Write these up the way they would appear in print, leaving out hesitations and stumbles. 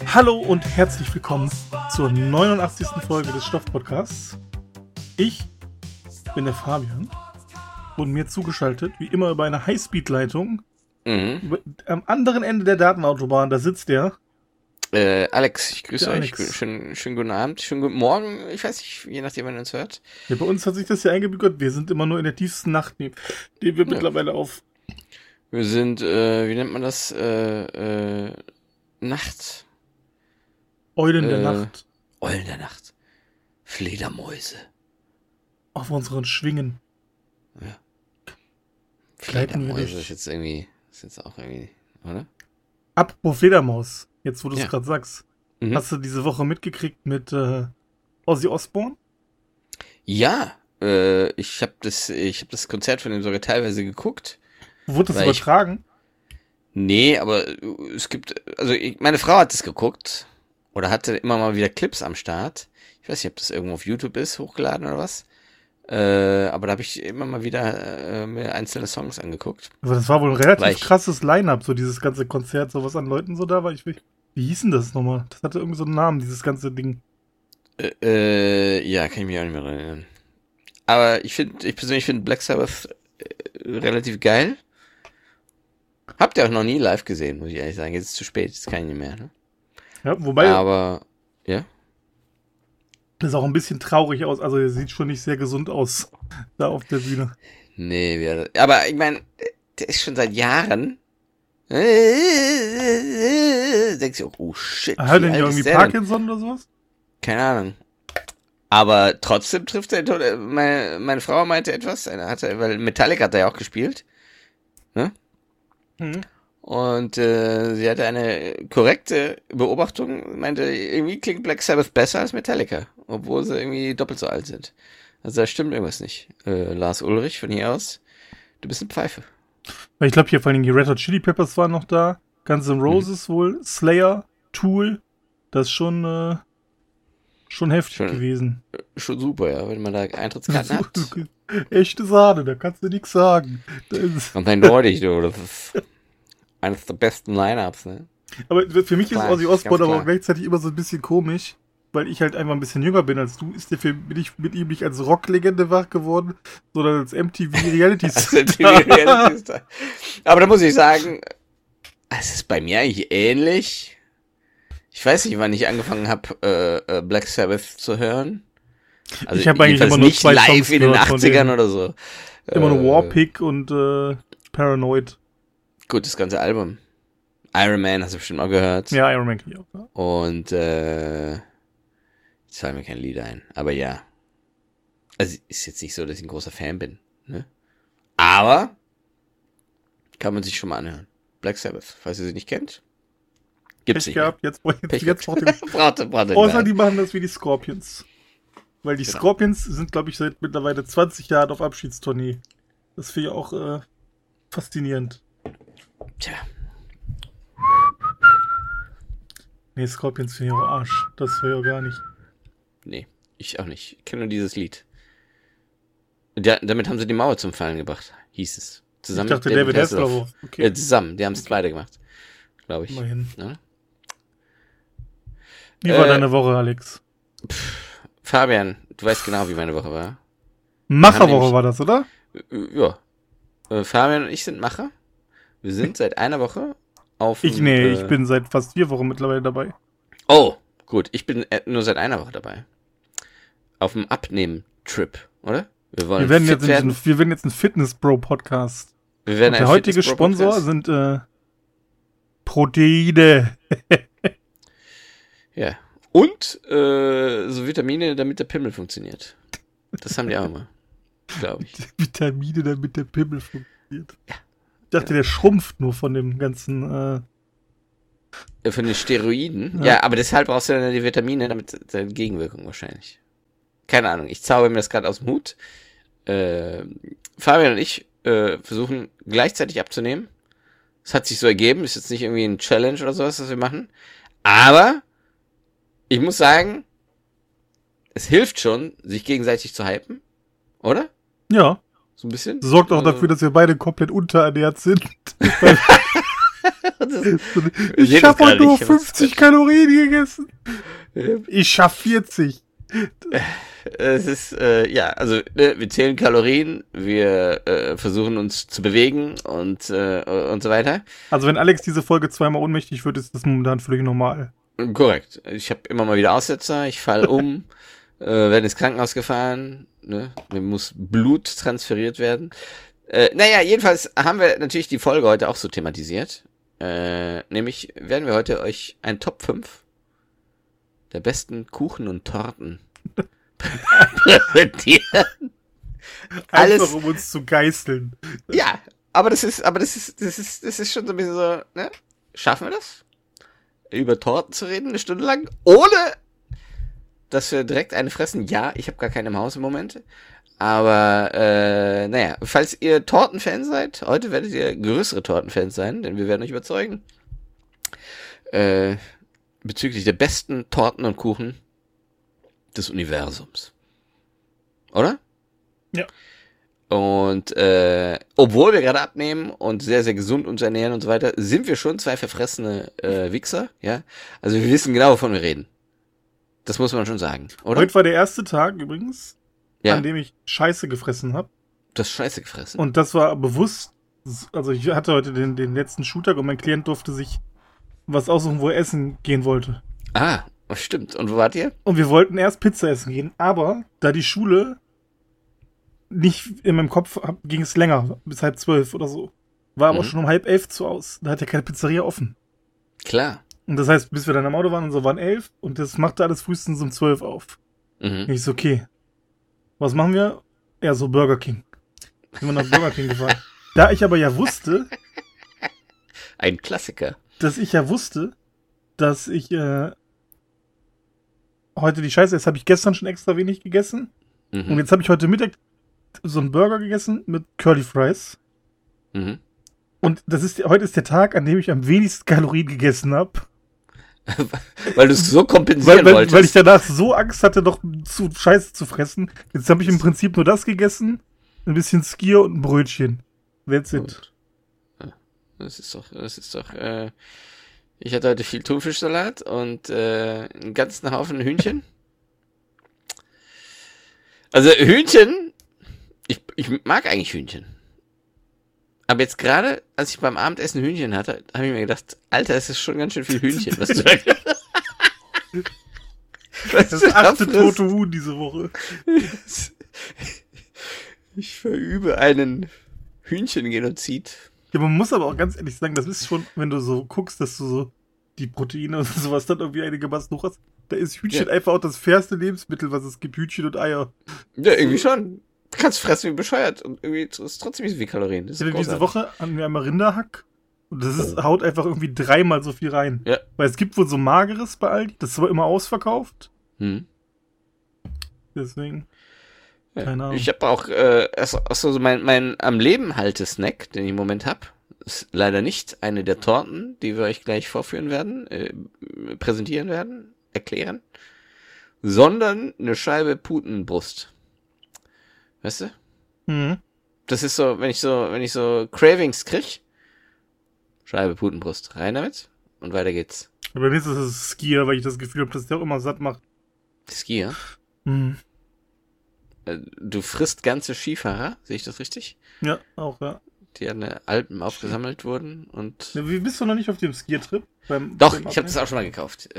Hallo und herzlich willkommen zur 89. Folge des Stoff-Podcasts. Ich bin der Fabian und mir zugeschaltet, wie immer über eine Highspeed-Leitung, am anderen Ende der Datenautobahn, da sitzt der Alex, ich grüße euch. Alex. Schönen guten Abend, schönen guten Morgen. Ich weiß nicht, je nachdem, wann ihr uns hört. Ja, bei uns hat sich das ja eingebürgert. Wir sind immer nur in der tiefsten Nacht, nehmen wir mittlerweile auf. Wir sind, wie nennt man das? Nacht. Eulen der Nacht. Eulen der Nacht. Fledermäuse. Auf unseren Schwingen. Ja. Gleiten wir Fledermäuse durch. ist jetzt auch irgendwie, oder? Apropos Fledermaus, jetzt wo du es Ja. gerade sagst. Mhm. Hast du diese Woche mitgekriegt mit Ozzy Osbourne? Ja, ich hab das Konzert von ihm sogar teilweise geguckt. Wurde das Weil ich- übertragen? Nee, aber es gibt, meine Frau hat es geguckt oder hatte immer mal wieder Clips am Start. Ich weiß nicht, ob das irgendwo auf YouTube ist, hochgeladen oder was. Aber da habe ich immer mal wieder mir einzelne Songs angeguckt. Aber das war wohl ein relativ Weil ich- krasses Line-Up, so dieses ganze Konzert, so was an Leuten so da war. Wie hieß denn das nochmal? Das hatte irgendwie so einen Namen, dieses ganze Ding. Ja, kann ich mich auch nicht mehr dran erinnern. Aber ich persönlich finde Black Sabbath relativ geil. Habt ihr auch noch nie live gesehen, muss ich ehrlich sagen. Jetzt ist es zu spät, jetzt kann ich nicht mehr. Ne? Ja, wobei, Aber, ja. das auch ein bisschen traurig aus. Also, er sieht schon nicht sehr gesund aus, da auf der Bühne. Nee, aber ich meine, der ist schon seit Jahren. Denkst du, oh shit. Hat er wie denn alt irgendwie ist der denn? Parkinson oder sowas? Keine Ahnung. Aber trotzdem trifft er, meine Frau meinte etwas, weil Metallica hat er ja auch gespielt. Ne? Mhm. Und sie hatte eine korrekte Beobachtung, meinte, irgendwie klingt Black Sabbath besser als Metallica, obwohl sie irgendwie doppelt so alt sind. Also da stimmt irgendwas nicht. Lars Ulrich von hier aus, du bist eine Pfeife. Weil ich glaube, hier vor allem die Red Hot Chili Peppers waren noch da. Guns N' Roses wohl. Slayer, Tool. Das ist schon heftig Schon- gewesen. Schon super, ja, wenn man da Eintrittskarten hat. Echte Sahne, da kannst du nichts sagen. Das ist, Und eindeutig, du, das ist eines der besten Lineups, ne? aber für mich ist Klar, Ozzy ganz Osbourne aber klar. auch gleichzeitig immer so ein bisschen komisch, weil ich halt einfach ein bisschen jünger bin als du. Bin ich mit ihm nicht als Rocklegende wach geworden, sondern als MTV Reality Star. Aber da muss ich sagen, es ist bei mir eigentlich ähnlich. Ich weiß nicht, wann ich angefangen habe, Black Sabbath zu hören. Also Ich habe eigentlich jedenfalls immer nur nicht 2 live Songs in den gehört von 80ern denen. oder so. Immer nur Warpig und Paranoid. Gut, das ganze Album. Iron Man hast du bestimmt auch gehört. Ja, Iron Man kenn ich auch. Ja. Und jetzt fallen mir keine Lieder ein. Aber ja. Also ist jetzt nicht so, dass ich ein großer Fan bin. Ne? Aber kann man sich schon mal anhören. Black Sabbath, falls ihr sie nicht kennt. Gibt's Pech nicht mehr. gehabt, jetzt braucht Pech den. Außer die machen das wie die Scorpions. Weil die Genau. Scorpions sind, glaube ich, seit mittlerweile 20 Jahren auf Abschiedstournee. Das finde ich auch faszinierend. Tja, Nee, Scorpions finde ich auch Arsch. Das will ich auch gar nicht. nee, ich auch nicht. Ich kenne nur dieses Lied. Damit haben sie die Mauer zum Fallen gebracht, hieß es. Zusammen Ich dachte, mit David Hasselhoff. Hasselhoff. Okay, Ja, zusammen, die haben es beide gemacht. Glaube ich. immerhin. Ja? Wie war Äh, deine Woche, Alex? Fabian, du weißt genau, wie meine Woche war. Macherwoche nämlich- war das, oder? Ja. Fabian und ich sind Macher. Wir sind seit einer Woche auf Ich dem, bin seit fast 4 Wochen mittlerweile dabei. Oh, gut. Ich bin nur seit einer Woche dabei. Auf dem Abnehmen-Trip, oder? Wir wollen Wir werden fit werden. jetzt ein Fitness-Bro-Podcast. Wir werden Der ein heutige Fitness-Bro-Podcast. Sponsor sind Proteine. Ja. Und so Vitamine, damit der Pimmel funktioniert. Das haben die auch immer. Glaube ich. Vitamine, damit der Pimmel funktioniert. Ja. Ich dachte, der schrumpft nur von dem ganzen. Von den Steroiden. Ja. Ja, aber deshalb brauchst du dann die Vitamine, damit seine Gegenwirkung wahrscheinlich. Keine Ahnung. Ich zauber mir das gerade aus dem Hut. Fabian und ich versuchen gleichzeitig abzunehmen. Es hat sich so ergeben. Ist jetzt nicht irgendwie ein Challenge oder sowas, was wir machen. Aber ich muss sagen, es hilft schon, sich gegenseitig zu hypen. Oder? Ja, So ein bisschen. sorgt auch Also- dafür, dass wir beide komplett unterernährt sind. Ich habe heute nur 50 Kalorien gegessen. Ich schaffe 40. Es ist, also wir zählen Kalorien, wir versuchen uns zu bewegen und so weiter. Also wenn Alex diese Folge zweimal ohnmächtig wird, ist das momentan völlig normal. Korrekt. Ich habe immer mal wieder Aussetzer, ich falle um, werde ins Krankenhaus gefahren, ne? Mir muss Blut transferiert werden. Jedenfalls haben wir natürlich die Folge heute auch so thematisiert. Nämlich werden wir heute euch ein Top 5 der besten Kuchen und Torten präsentieren. Alles, einfach um uns zu geißeln. Ja, aber das ist schon so ein bisschen so, ne? Schaffen wir das? Über Torten zu reden, eine Stunde lang, ohne dass wir direkt eine fressen? Ja, ich habe gar keine im Haus im Moment. Aber, falls ihr Tortenfans seid, heute werdet ihr größere Tortenfans sein, denn wir werden euch überzeugen. Bezüglich der besten Torten und Kuchen des Universums. Oder? Ja. Und obwohl wir gerade abnehmen und sehr, sehr gesund uns ernähren und so weiter, sind wir schon zwei verfressene Wichser, ja. Also wir wissen genau, wovon wir reden. Das muss man schon sagen, oder? Heute war der erste Tag übrigens, Ja. an dem ich Scheiße gefressen habe. Du hast Scheiße gefressen. Und das war bewusst, also ich hatte heute den letzten Shooter und mein Klient durfte sich was aussuchen, wo er essen gehen wollte. Ah, stimmt. Und wo wart ihr? Und wir wollten erst Pizza essen gehen, aber da die Schule nicht in meinem Kopf ging es länger, bis 11:30 oder so. War aber schon um 10:30 zu aus. Da hat ja keine Pizzeria offen. Klar. Und das heißt, bis wir dann am Auto waren und so, waren 11 und das machte alles frühestens um 12 auf. Mhm. Und ich so, okay, was machen wir? Ja, so Burger King. Sind wir nach Burger King gefahren. Da ich aber ja wusste, Ein Klassiker. dass ich heute die Scheiße esse, habe ich gestern schon extra wenig gegessen. Und jetzt habe ich heute Mittag so einen Burger gegessen mit Curly Fries. Mhm. Und heute ist der Tag, an dem ich am wenigsten Kalorien gegessen habe. Weil du es so kompensieren wolltest. Weil ich danach so Angst hatte, noch zu Scheiße zu fressen. Jetzt habe ich im Prinzip nur das gegessen, ein bisschen Skier und ein Brötchen. That's it. Das ist doch, ich hatte heute viel Thunfischsalat und einen ganzen Haufen Hühnchen. Also Hühnchen, ich mag eigentlich Hühnchen. Aber jetzt gerade, als ich beim Abendessen Hühnchen hatte, habe ich mir gedacht, Alter, es ist schon ganz schön viel Hühnchen, was du da Das 8. tote Huhn diese Woche. Ich verübe einen Hühnchengenozid. Ja, man muss aber auch ganz ehrlich sagen, das ist schon, wenn du so guckst, dass du so die Proteine und sowas dann irgendwie einigermaßen hoch hast, da ist Hühnchen einfach auch das fairste Lebensmittel, was es gibt, Hühnchen und Eier. Ja, irgendwie schon. Du kannst fressen wie bescheuert und irgendwie ist trotzdem nicht so viel Kalorien. Das ist diese Woche haben wir einmal Rinderhack und haut einfach irgendwie 3-mal so viel rein. Ja. Weil es gibt wohl so mageres bei Aldi, das ist aber immer ausverkauft. Deswegen. Keine Ahnung. Ich habe auch so mein am Leben halte Snack, den ich im Moment habe, ist leider nicht eine der Torten, die wir euch gleich vorführen werden, präsentieren werden, erklären, sondern eine Scheibe Putenbrust. Weißt du? Mhm. Das ist so, wenn ich so Cravings krieg, Scheibe Putenbrust, rein damit und weiter geht's. Aber bei mir ist es Skier, weil ich das Gefühl habe, dass der auch immer satt macht. Skier? Mhm. Du frisst ganze Skifahrer, sehe ich das richtig? Ja, auch, ja. Die an den Alpen aufgesammelt wurden und... Ja, wie bist du noch nicht auf dem Skier-Trip? Doch, ich habe das auch schon mal gekauft.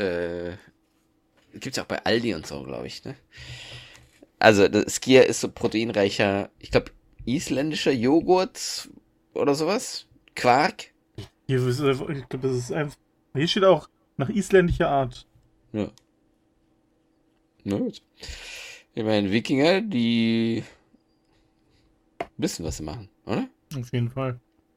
Gibt's ja auch bei Aldi und so, glaube ich, ne? Also, das Skier ist so proteinreicher, ich glaube, isländischer Joghurt oder sowas. Quark. Ich glaube, das ist einfach... Hier steht auch nach isländischer Art. Ja. Na gut. Ich meine, Wikinger, die wissen, was sie machen, oder? Auf jeden Fall.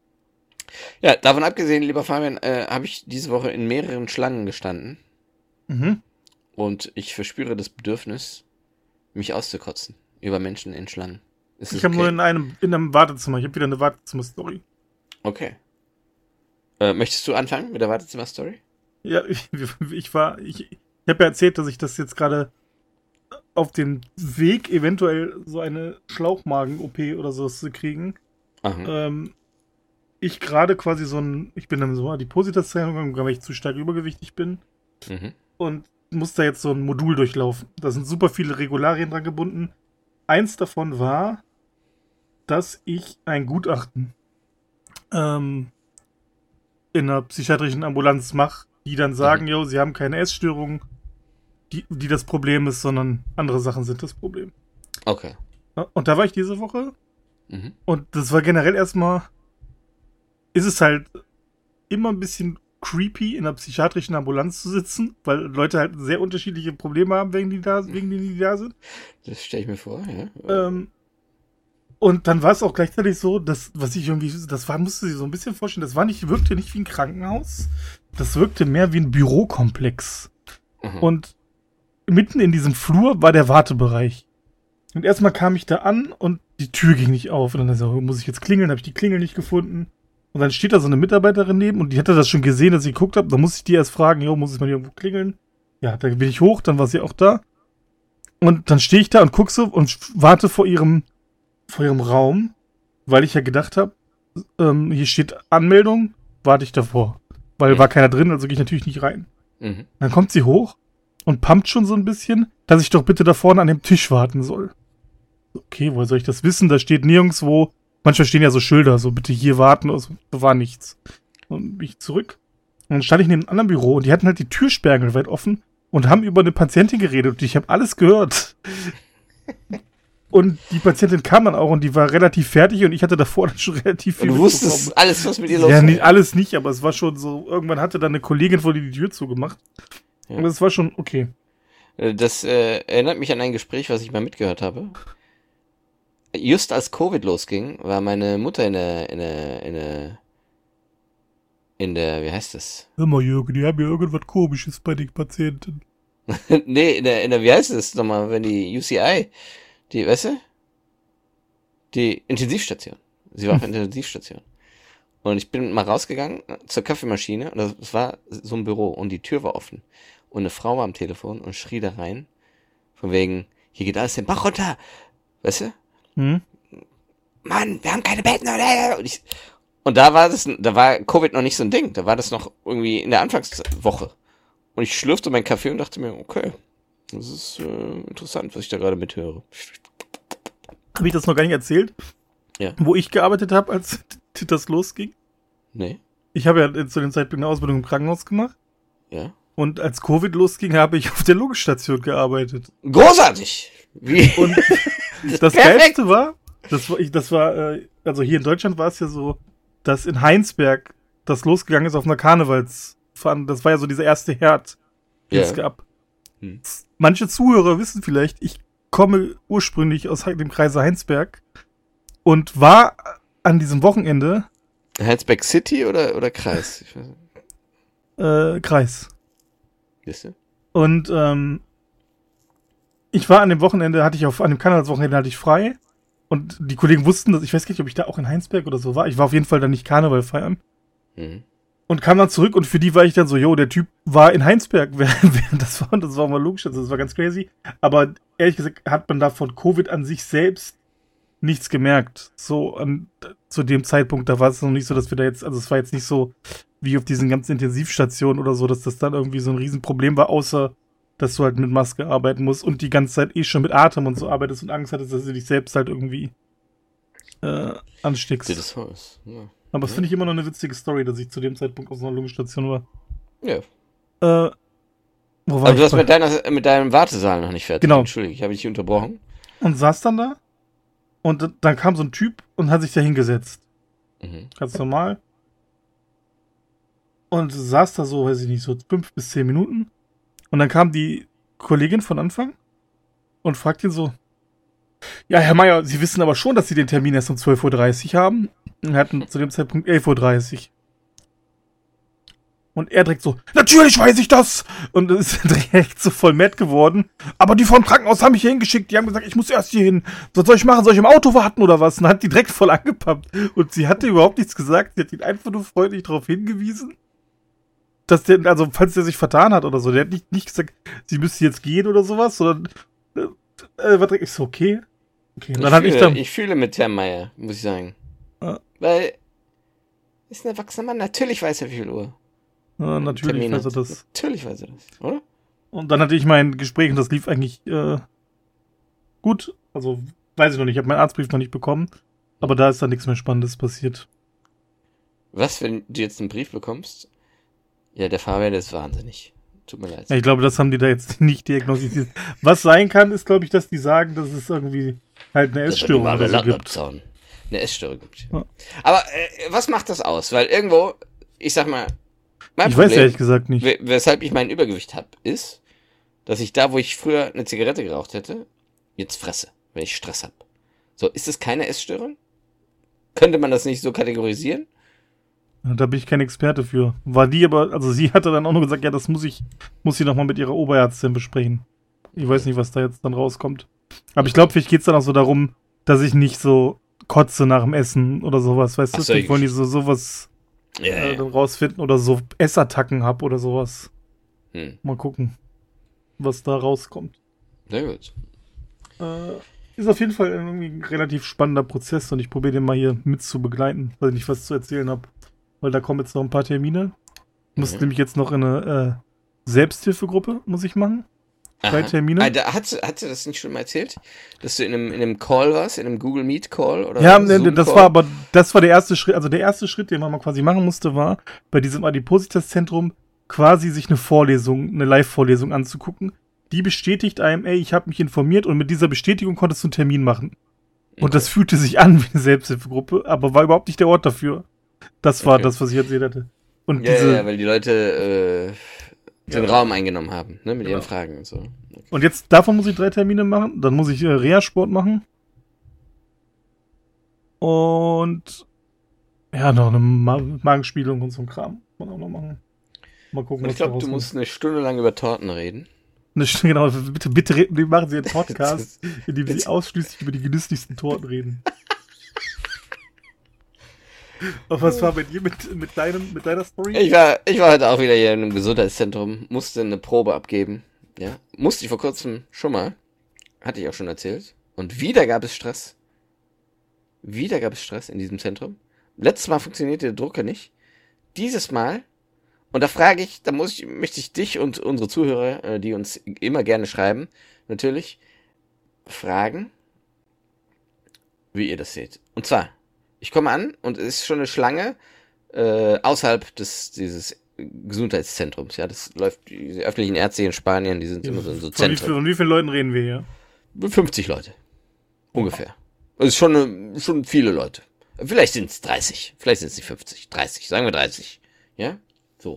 Ja, davon abgesehen, lieber Fabian, habe ich diese Woche in mehreren Schlangen gestanden. Mhm. Und ich verspüre das Bedürfnis, mich auszukotzen über Menschen in Schlangen. Ich habe nur in einem Wartezimmer. Ich habe wieder eine Wartezimmer-Story. Okay. Möchtest du anfangen mit der Wartezimmer-Story? Ja, ich habe ja erzählt, dass ich das jetzt gerade auf dem Weg, eventuell so eine Schlauchmagen-OP oder sowas zu kriegen, ich gerade quasi ich bin dann so Adipositas gegangen, weil ich zu stark übergewichtig bin. Und muss da jetzt so ein Modul durchlaufen. Da sind super viele Regularien dran gebunden. Eins davon war, dass ich ein Gutachten in einer psychiatrischen Ambulanz mache, die dann sagen, jo, sie haben keine Essstörung, die das Problem ist, sondern andere Sachen sind das Problem. Okay. Und da war ich diese Woche und das war generell erstmal, ist es halt immer ein bisschen creepy, in einer psychiatrischen Ambulanz zu sitzen, weil Leute halt sehr unterschiedliche Probleme haben, wegen denen die da sind. Das stelle ich mir vor, ja. Und dann war es auch gleichzeitig so, musste ich so ein bisschen vorstellen, wirkte nicht wie ein Krankenhaus, das wirkte mehr wie ein Bürokomplex. Und mitten in diesem Flur war der Wartebereich. Und erstmal kam ich da an und die Tür ging nicht auf. Und dann so, muss ich jetzt klingeln? Habe ich die Klingel nicht gefunden. Und dann steht da so eine Mitarbeiterin neben und die hatte das schon gesehen, dass ich geguckt habe. Dann musste ich die erst fragen, jo, muss es mal irgendwo klingeln? Ja, dann bin ich hoch, dann war sie auch da. Und dann stehe ich da und gucke so und warte vor ihrem Raum, weil ich ja gedacht habe, hier steht Anmeldung, warte ich davor. Weil war keiner drin, also gehe ich natürlich nicht rein. Dann kommt sie hoch und pumpt schon so ein bisschen, dass ich doch bitte da vorne an dem Tisch warten soll. Okay, woher soll ich das wissen? Da steht nirgendwo. Manchmal stehen ja so Schilder, so bitte hier warten, also war nichts. Und bin ich zurück. Und dann stand ich in einem anderen Büro und die hatten halt die Türsperrangel weit offen und haben über eine Patientin geredet und ich habe alles gehört. Und die Patientin kam dann auch und die war relativ fertig und ich hatte davor dann schon relativ viel. Und du wusstest alles, was mit ihr los war. Ja, nicht, alles nicht, aber es war schon so, irgendwann hatte dann eine Kollegin vor die Tür zugemacht. Ja. Und es war schon okay. Das erinnert mich an ein Gespräch, was ich mal mitgehört habe. Just als Covid losging, war meine Mutter in der, wie heißt das? Hör mal, Jürgen, die haben ja irgendwas Komisches bei den Patienten. Nee, in der, wie heißt das nochmal, wenn die UCI, weißt du? Die Intensivstation. Sie war auf der Intensivstation. Und ich bin mal rausgegangen zur Kaffeemaschine und das war so ein Büro und die Tür war offen. Und eine Frau war am Telefon und schrie da rein, von wegen, hier geht alles den Bach runter. Weißt du? Mann, wir haben keine Betten. Und da war Covid noch nicht so ein Ding. Da war das noch irgendwie in der Anfangswoche. Und ich schlürfte meinen Kaffee und dachte mir, okay, das ist interessant, was ich da gerade mithöre. Habe ich das noch gar nicht erzählt? Ja. Wo ich gearbeitet habe, als das losging? Nee. Ich habe ja zu dem Zeitpunkt eine Ausbildung im Krankenhaus gemacht. Ja. Und als Covid losging, habe ich auf der Logikstation gearbeitet. Großartig! Wie? Und das Geilste war, also hier in Deutschland war es ja so, dass in Heinsberg das losgegangen ist auf einer Karnevalsfahrt. Das war ja so dieser erste Herd, den es gab. Manche Zuhörer wissen vielleicht, ich komme ursprünglich aus dem Kreise Heinsberg und war an diesem Wochenende Heinsberg City oder Kreis? Ich weiß nicht. Kreis. Siehst du? Und ich war an dem Wochenende, an dem Karnevalswochenende hatte ich frei. Und die Kollegen wussten, dass ich weiß gar nicht, ob ich da auch in Heinsberg oder so war. Ich war auf jeden Fall dann nicht Karneval feiern. Und kam dann zurück und für die war ich dann so, der Typ war in Heinsberg, während das war mal logisch, also das war ganz crazy. Aber ehrlich gesagt hat man da von Covid an sich selbst nichts gemerkt. So zu dem Zeitpunkt, da war es noch nicht so, dass wir da jetzt, also es war jetzt nicht so wie auf diesen ganzen Intensivstationen oder so, dass das dann irgendwie so ein Riesenproblem war, außer dass du halt mit Maske arbeiten musst und die ganze Zeit schon mit Atem und so arbeitest und Angst hattest, dass du dich selbst halt irgendwie ansteckst. Das Haus. Ja. Aber das finde ich immer noch eine witzige Story, dass ich zu dem Zeitpunkt auf so einer Lungenstation war. Ja. Wo war Aber du warst mit deinem Wartesaal noch nicht fertig. Genau. Entschuldigung, ich habe dich unterbrochen. Und saß dann da und dann kam so ein Typ und hat sich da hingesetzt. Ganz normal. Und saß da so, weiß ich nicht, so 5 bis 10 Minuten. Und dann kam die Kollegin von Anfang und fragt ihn so, ja, Herr Meier, Sie wissen aber schon, dass Sie den Termin erst um 12:30 Uhr haben. Und wir hatten zu dem Zeitpunkt 11:30 Uhr. Und er direkt so, natürlich weiß ich das! Und ist direkt so voll mad geworden. Aber die vom Krankenhaus haben mich hier hingeschickt. Die haben gesagt, ich muss erst hier hin. Was soll ich machen? Soll ich im Auto warten oder was? Und hat die direkt voll angepappt. Und sie hatte überhaupt nichts gesagt. Sie hat ihn einfach nur freundlich darauf hingewiesen, dass der, also falls der sich vertan hat oder so, der hat nicht gesagt, sie müsste jetzt gehen oder sowas, sondern ich so, okay. Und dann ich fühle mit Herrn Meier, muss ich sagen. Weil Ist ein erwachsener Mann. Natürlich weiß er, wie viel Uhr. Ja, natürlich weiß er das. Natürlich weiß er das, oder? Und dann hatte ich mein Gespräch und das lief eigentlich gut. Also, weiß ich noch nicht. Ich habe meinen Arztbrief noch nicht bekommen. Aber da ist dann nichts mehr Spannendes passiert. Was, wenn du jetzt einen Brief bekommst? Ja, der Fabian ist wahnsinnig. Tut mir leid. Ja, ich glaube, das haben die da jetzt nicht diagnostiziert. Was sein kann, ist, glaube ich, dass die sagen, dass es irgendwie halt eine Essstörung oder so gibt. Eine Essstörung gibt. Ja. Aber was macht das aus? Weil irgendwo, ich sag mal, ich weiß ehrlich gesagt nicht. Weshalb ich mein Übergewicht habe, ist, dass ich da, wo ich früher eine Zigarette geraucht hätte, jetzt fresse, wenn ich Stress habe. So, ist das keine Essstörung? Könnte man das nicht so kategorisieren? Da bin ich kein Experte für. War die aber, also sie hatte dann auch nur gesagt, ja, das muss sie nochmal mit ihrer Oberärztin besprechen. Ich weiß nicht, was da jetzt dann rauskommt. Aber ich glaube, vielleicht geht's dann auch so darum, dass ich nicht so kotze nach dem Essen oder sowas, weißt du? Vielleicht wollen die sowas dann rausfinden oder so Essattacken hab oder sowas. Mal gucken, was da rauskommt. Sehr gut. Ist auf jeden Fall irgendwie ein relativ spannender Prozess und ich probiere den mal hier mit zu begleiten, weil ich nicht was zu erzählen habe. Weil da kommen jetzt noch ein paar Termine. Muss nämlich jetzt noch in eine Selbsthilfegruppe, muss ich machen. 3 Termine. Hat sie das nicht schon mal erzählt? Dass du in einem Call warst, in einem Google Meet Call? Oder ja, das war der erste Schritt. Also der erste Schritt, den man quasi machen musste, war, bei diesem Adipositas-Zentrum quasi sich eine Live-Vorlesung anzugucken. Die bestätigt einem, ey, ich habe mich informiert und mit dieser Bestätigung konntest du einen Termin machen. Und das fühlte sich an wie eine Selbsthilfegruppe, aber war überhaupt nicht der Ort dafür. Das war das, was ich erzählt hatte. Und weil die Leute den Raum eingenommen haben, ne, mit ihren Fragen und so. Okay. Und jetzt, davon muss ich 3 Termine machen. Dann muss ich Reha-Sport machen. Und ja, noch eine Magenspielung und so ein Kram. Muss man auch noch machen. Mal gucken, und ich glaube, du musst eine Stunde lang über Torten reden. Genau, bitte machen Sie einen Podcast, in dem Sie ausschließlich über die genüsslichsten Torten reden. Und was war bei dir mit deiner Story? Ich war heute auch wieder hier in einem Gesundheitszentrum, musste eine Probe abgeben. Ja, musste ich vor kurzem schon mal. Hatte ich auch schon erzählt. Und wieder gab es Stress. Wieder gab es Stress in diesem Zentrum. Letztes Mal funktionierte der Drucker nicht. Dieses Mal, und da möchte ich dich und unsere Zuhörer, die uns immer gerne schreiben, natürlich, fragen, wie ihr das seht. Und zwar, ich komme an und es ist schon eine Schlange außerhalb dieses Gesundheitszentrums. Ja, das läuft, die öffentlichen Ärzte in Spanien, die sind immer so Zentren. Von wie vielen Leuten reden wir hier? 50 Leute. Ungefähr. Das ist schon viele Leute. Vielleicht sind es 30. Vielleicht sind es nicht 50. 30. Sagen wir 30. Ja? So.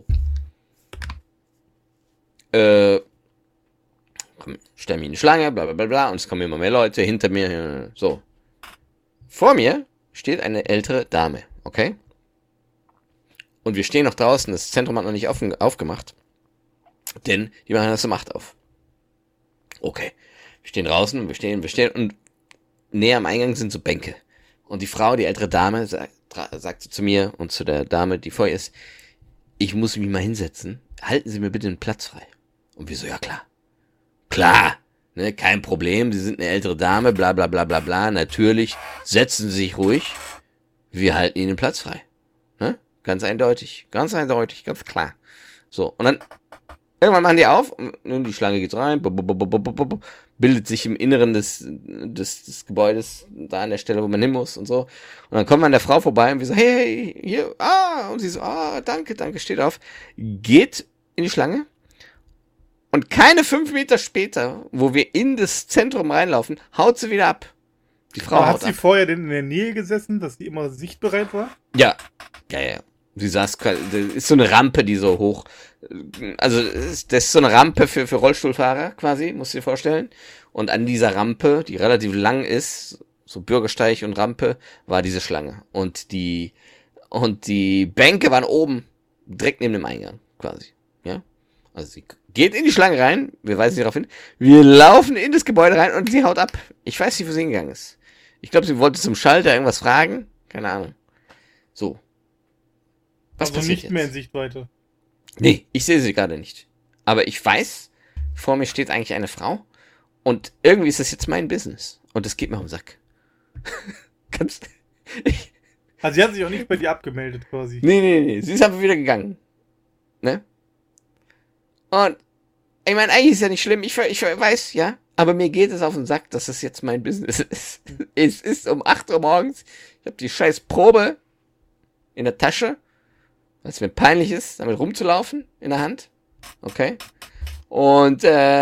Stell mich in die Schlange, bla bla bla bla, und es kommen immer mehr Leute hinter mir. So. Vor mir steht eine ältere Dame, okay? Und wir stehen noch draußen, das Zentrum hat noch nicht aufgemacht. Denn die machen das um 8 auf. Okay. Wir stehen draußen und wir stehen und näher am Eingang sind so Bänke. Und die Frau, die ältere Dame, sagt zu mir und zu der Dame, die vor ihr ist, ich muss mich mal hinsetzen. Halten Sie mir bitte einen Platz frei. Und wir so, ja klar. Klar, ne, kein Problem, Sie sind eine ältere Dame, bla bla bla bla bla, natürlich, setzen Sie sich ruhig, wir halten Ihnen den Platz frei. Ne? Ganz eindeutig, ganz klar. So, und dann, irgendwann machen die auf, und die Schlange geht rein, bildet sich im Inneren des Gebäudes, da an der Stelle, wo man hin muss und so. Und dann kommt man an der Frau vorbei und wir so, hey, hier, und sie so, danke, steht auf, geht in die Schlange. Und keine 5 Meter später, wo wir in das Zentrum reinlaufen, haut sie wieder ab. Die Frau hat sie vorher denn in der Nähe gesessen, dass sie immer sichtbereit war? Ja. Sie saß, das ist so eine Rampe, die so hoch, also das ist so eine Rampe für Rollstuhlfahrer quasi, musst du dir vorstellen. Und an dieser Rampe, die relativ lang ist, so Bürgersteig und Rampe, war diese Schlange. Und die Bänke waren oben, direkt neben dem Eingang quasi. Ja. Also sie geht in die Schlange rein, wir weisen sie darauf hin, wir laufen in das Gebäude rein und sie haut ab. Ich weiß nicht, wo sie hingegangen ist. Ich glaube, sie wollte zum Schalter irgendwas fragen, keine Ahnung. So. Was also passiert nicht mehr in Sichtweite? Nee, ich sehe sie gerade nicht. Aber ich weiß, vor mir steht eigentlich eine Frau und irgendwie ist das jetzt mein Business. Und das geht mir auf den Sack. Also sie hat sich auch nicht bei dir abgemeldet quasi. Nee. Sie ist einfach wieder gegangen. Ne? Und ich meine, eigentlich ist ja nicht schlimm. Ich weiß, ja. Aber mir geht es auf den Sack, dass das jetzt mein Business ist. Es ist um 8 Uhr morgens. Ich habe die scheiß Probe in der Tasche, weil es mir peinlich ist, damit rumzulaufen in der Hand. Okay. Und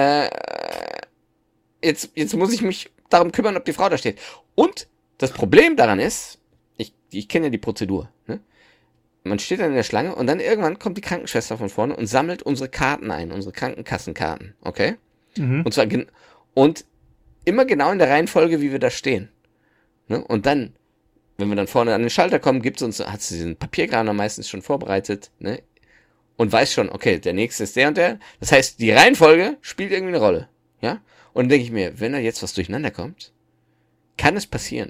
jetzt muss ich mich darum kümmern, ob die Frau da steht. Und das Problem daran ist, ich kenne ja die Prozedur. Ne? Man steht dann in der Schlange und dann irgendwann kommt die Krankenschwester von vorne und sammelt unsere Karten ein, unsere Krankenkassenkarten. Okay? Mhm. Und zwar und immer genau in der Reihenfolge, wie wir da stehen. Ne? Und dann, wenn wir dann vorne an den Schalter kommen, hat sie diesen Papierkram dann meistens schon vorbereitet, ne? Und weiß schon, okay, der nächste ist der und der. Das heißt, die Reihenfolge spielt irgendwie eine Rolle. Ja? Und dann denke ich mir, wenn da jetzt was durcheinander kommt, kann es passieren,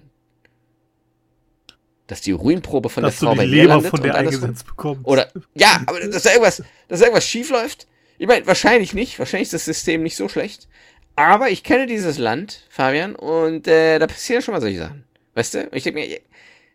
dass die Urinprobe von dass der Frau bei mir landet von der und alles eingesetzt bekommst. Oder, ja, aber dass da irgendwas schief läuft. Ich meine, wahrscheinlich nicht. Wahrscheinlich ist das System nicht so schlecht. Aber ich kenne dieses Land, Fabian, und da passieren schon mal solche Sachen. Weißt du? Und ich denke mir,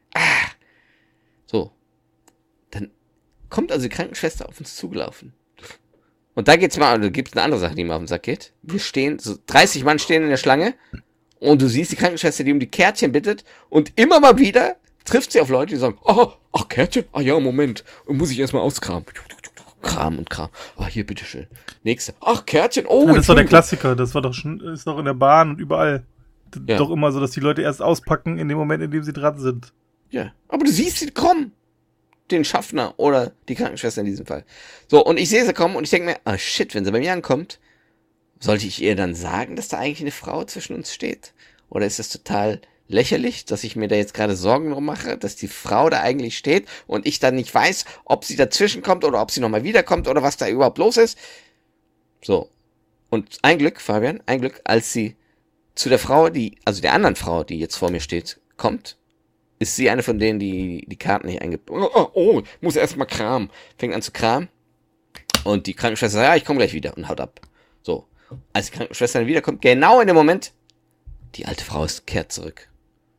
so. Dann kommt also die Krankenschwester auf uns zugelaufen. Und da gibt's eine andere Sache, die mir auf den Sack geht. Wir stehen, so 30 Mann stehen in der Schlange und du siehst die Krankenschwester, die um die Kärtchen bittet und immer mal wieder trifft sie auf Leute, die sagen, ach, Kärtchen? Ah ja, Moment, muss ich erstmal auskramen. Kram. Ah, hier, bitteschön. Nächste. Ach, Kärtchen, oh. Ja, das war der Klassiker, das war doch schon, ist doch in der Bahn und überall. Ja. Doch immer so, dass die Leute erst auspacken in dem Moment, in dem sie dran sind. Ja, aber du siehst sie kommen. Den Schaffner oder die Krankenschwester in diesem Fall. So, und ich sehe sie kommen und ich denke mir, shit, wenn sie bei mir ankommt, sollte ich ihr dann sagen, dass da eigentlich eine Frau zwischen uns steht? Oder ist das total lächerlich, dass ich mir da jetzt gerade Sorgen drum mache, dass die Frau da eigentlich steht und ich dann nicht weiß, ob sie dazwischen kommt oder ob sie nochmal wiederkommt oder was da überhaupt los ist? So. Und ein Glück, Fabian, als sie zu der Frau, also der anderen Frau, die jetzt vor mir steht, kommt, ist sie eine von denen, die die Karten nicht eingibt. Oh, ich muss erst mal kramen. Fängt an zu kramen. Und die Krankenschwester sagt, ja, ich komme gleich wieder und haut ab. So. Als die Krankenschwester dann wiederkommt, genau in dem Moment, die alte Frau kehrt zurück.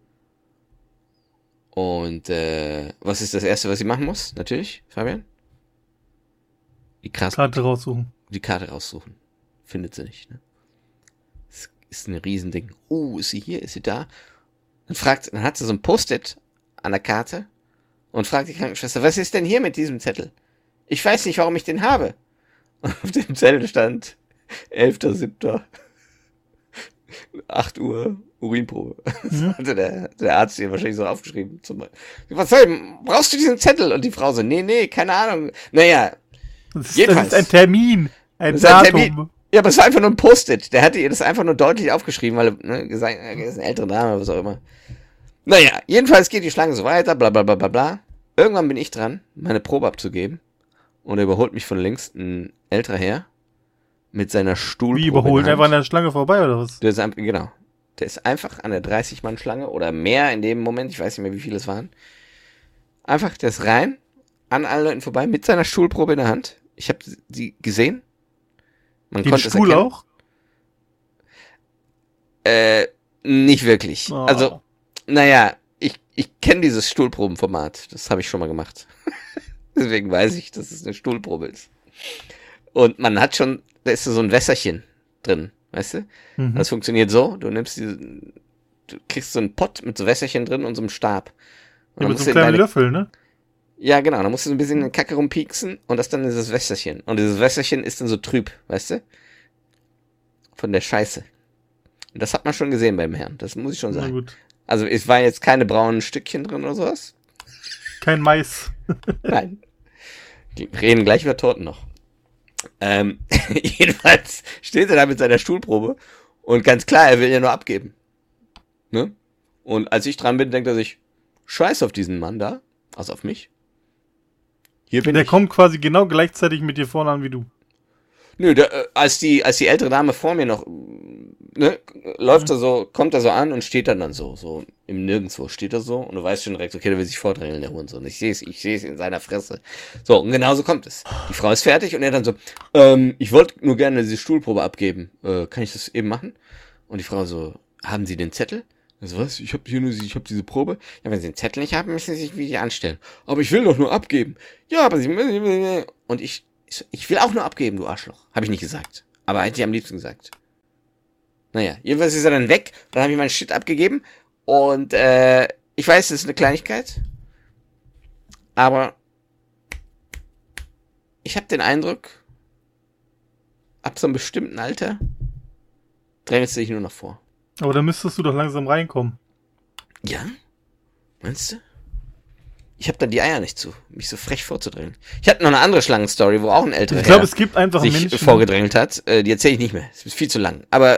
Und was ist das Erste, was sie machen muss? Natürlich, Fabian? Die Karte raussuchen. Die Karte raussuchen. Findet sie nicht, ne? Das ist ein Riesending. Ist sie hier? Ist sie da? Dann hat sie so ein Post-it an der Karte und fragt die Krankenschwester, was ist denn hier mit diesem Zettel? Ich weiß nicht, warum ich den habe. Und auf dem Zettel stand 11.07. 8 Uhr Urinprobe. Das hatte der Arzt hier wahrscheinlich so aufgeschrieben. Was brauchst du diesen Zettel? Und die Frau so, nee, keine Ahnung. Naja, das ist ein Termin. Ein Datum. Ein Termin. Ja, aber es war einfach nur ein Post-it. Der hatte ihr das einfach nur deutlich aufgeschrieben, weil er gesagt, er ist eine ältere Dame, was auch immer. Naja, jedenfalls geht die Schlange so weiter, bla bla bla bla bla. Irgendwann bin ich dran, meine Probe abzugeben. Und er überholt mich von links ein älterer Herr mit seiner Stuhlprobe. Wie überholt? Er war an der Schlange vorbei, oder was? Genau. Der ist einfach an der 30-Mann-Schlange oder mehr in dem Moment, ich weiß nicht mehr, wie viele es waren. Einfach, der ist rein, an allen Leuten vorbei, mit seiner Stuhlprobe in der Hand. Ich habe sie gesehen. Man konnte den Stuhl auch? Nicht wirklich. Oh. Also, naja, ich kenne dieses Stuhlprobenformat. Das habe ich schon mal gemacht. Deswegen weiß ich, dass es eine Stuhlprobe ist. Und man hat schon, da ist so ein Wässerchen drin, weißt du? Mhm. Das funktioniert so, du kriegst so einen Pott mit so Wässerchen drin und so einem Stab. Und ja, mit so einem kleinen Löffel, ne? Ja, genau, dann musst du so ein bisschen in den Kacke rumpieksen und das dann ist das Wässerchen. Und dieses Wässerchen ist dann so trüb, weißt du? Von der Scheiße. Und das hat man schon gesehen beim Herrn, das muss ich schon sagen. Na gut. Also es war jetzt keine braunen Stückchen drin oder sowas. Kein Mais. Nein. Wir reden gleich über Torten noch. Jedenfalls steht er da mit seiner Stuhlprobe und ganz klar, er will ja nur abgeben. Ne? Und als ich dran bin, denkt er sich, scheiß auf diesen Mann da, also auf mich. Hier bin der ich. Kommt quasi genau gleichzeitig mit dir vorne an wie du. Nö, als die ältere Dame vor mir noch, ne, kommt er so an und steht dann so im Nirgendwo steht er so und du weißt schon direkt, okay, der will sich vordrängeln, der Hurensohn. Ich sehe es in seiner Fresse. So, und genauso kommt es. Die Frau ist fertig und er dann so, ich wollte nur gerne diese Stuhlprobe abgeben. Kann ich das eben machen? Und die Frau so, haben Sie den Zettel? Also was? Ich habe diese Probe. Ja, wenn Sie einen Zettel nicht haben, müssen Sie sich wieder anstellen. Aber ich will doch nur abgeben. Ja, aber Sie müssen... Und ich will auch nur abgeben, du Arschloch. Habe ich nicht gesagt. Aber hätte ich am liebsten gesagt. Naja, jedenfalls ist er dann weg. Dann habe ich meinen Shit abgegeben. Und ich weiß, das ist eine Kleinigkeit. Aber ich habe den Eindruck, ab so einem bestimmten Alter drängelst du dich nur noch vor. Aber da müsstest du doch langsam reinkommen. Ja? Meinst du? Ich habe dann die Eier nicht zu, mich so frech vorzudrängeln. Ich hatte noch eine andere Schlangenstory, wo auch ein älterer Ich glaube, es gibt einfach sich Menschen, vorgedrängelt hat. Die erzähle ich nicht mehr. Es ist viel zu lang. Aber,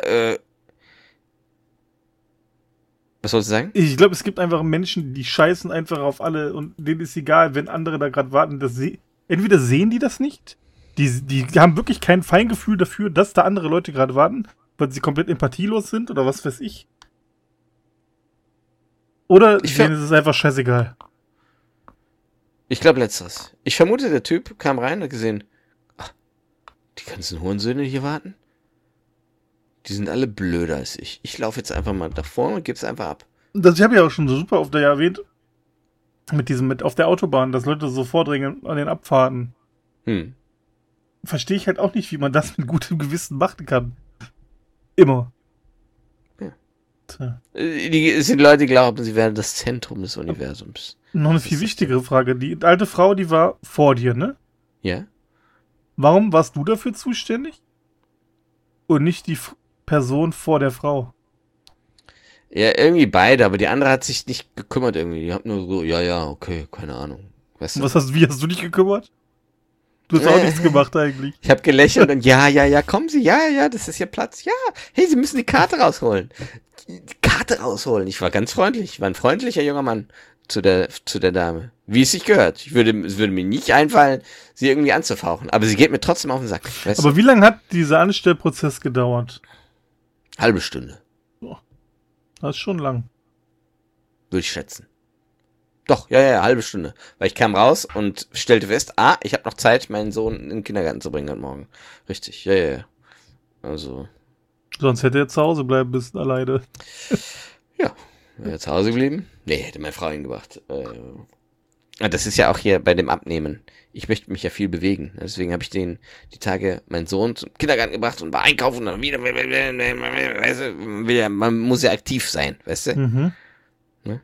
was sollst du sagen? Ich glaube, es gibt einfach Menschen, die scheißen einfach auf alle und denen ist egal, wenn andere da gerade warten. Entweder sehen die das nicht, die haben wirklich kein Feingefühl dafür, dass da andere Leute gerade warten, weil sie komplett empathielos sind oder was weiß ich. Oder denen ist es einfach scheißegal. Ich glaube letzteres. Ich vermute, der Typ kam rein und hat gesehen, ach, die ganzen Hurensöhne hier warten, die sind alle blöder als ich. Ich laufe jetzt einfach mal da vorne und geb's einfach ab. Das habe ich ja auch schon so super oft erwähnt, mit auf der Autobahn, dass Leute so vordringen an den Abfahrten. Verstehe ich halt auch nicht, wie man das mit gutem Gewissen machen kann. Immer. Ja. Tja. Es sind Leute, die glauben, sie wären das Zentrum des Universums. Noch eine viel wichtigere Frage. Die alte Frau, die war vor dir, ne? Ja? Warum warst du dafür zuständig? Und nicht die Person vor der Frau? Ja, irgendwie beide, aber die andere hat sich nicht gekümmert irgendwie. Die hat nur so, ja, okay, keine Ahnung. Weißt du? Wie hast du dich gekümmert? Du hast auch nichts gemacht eigentlich. Ich habe gelächelt und ja, kommen Sie, ja, das ist Ihr Platz. Ja, hey, Sie müssen die Karte rausholen. Die Karte rausholen. Ich war ganz freundlich. Ich war ein freundlicher junger Mann zu der Dame. Wie es sich gehört. Es würde mir nicht einfallen, sie irgendwie anzufauchen. Aber sie geht mir trotzdem auf den Sack. Weißt Aber du? wie lange hat dieser Anstellprozess gedauert? Halbe Stunde. Das ist schon lang. Würde ich schätzen. Doch, ja, halbe Stunde. Weil ich kam raus und stellte fest, ich habe noch Zeit, meinen Sohn in den Kindergarten zu bringen heute Morgen. Richtig, ja. Also. Sonst hätte er zu Hause bleiben müssen, alleine. Ja, wäre er zu Hause geblieben? Nee, hätte meine Frau ihn gebracht. Das ist ja auch hier bei dem Abnehmen. Ich möchte mich ja viel bewegen. Deswegen habe ich die Tage meinen Sohn zum Kindergarten gebracht und war einkaufen und dann wieder, weißt du, man muss ja aktiv sein, weißt du? Mhm. Ne?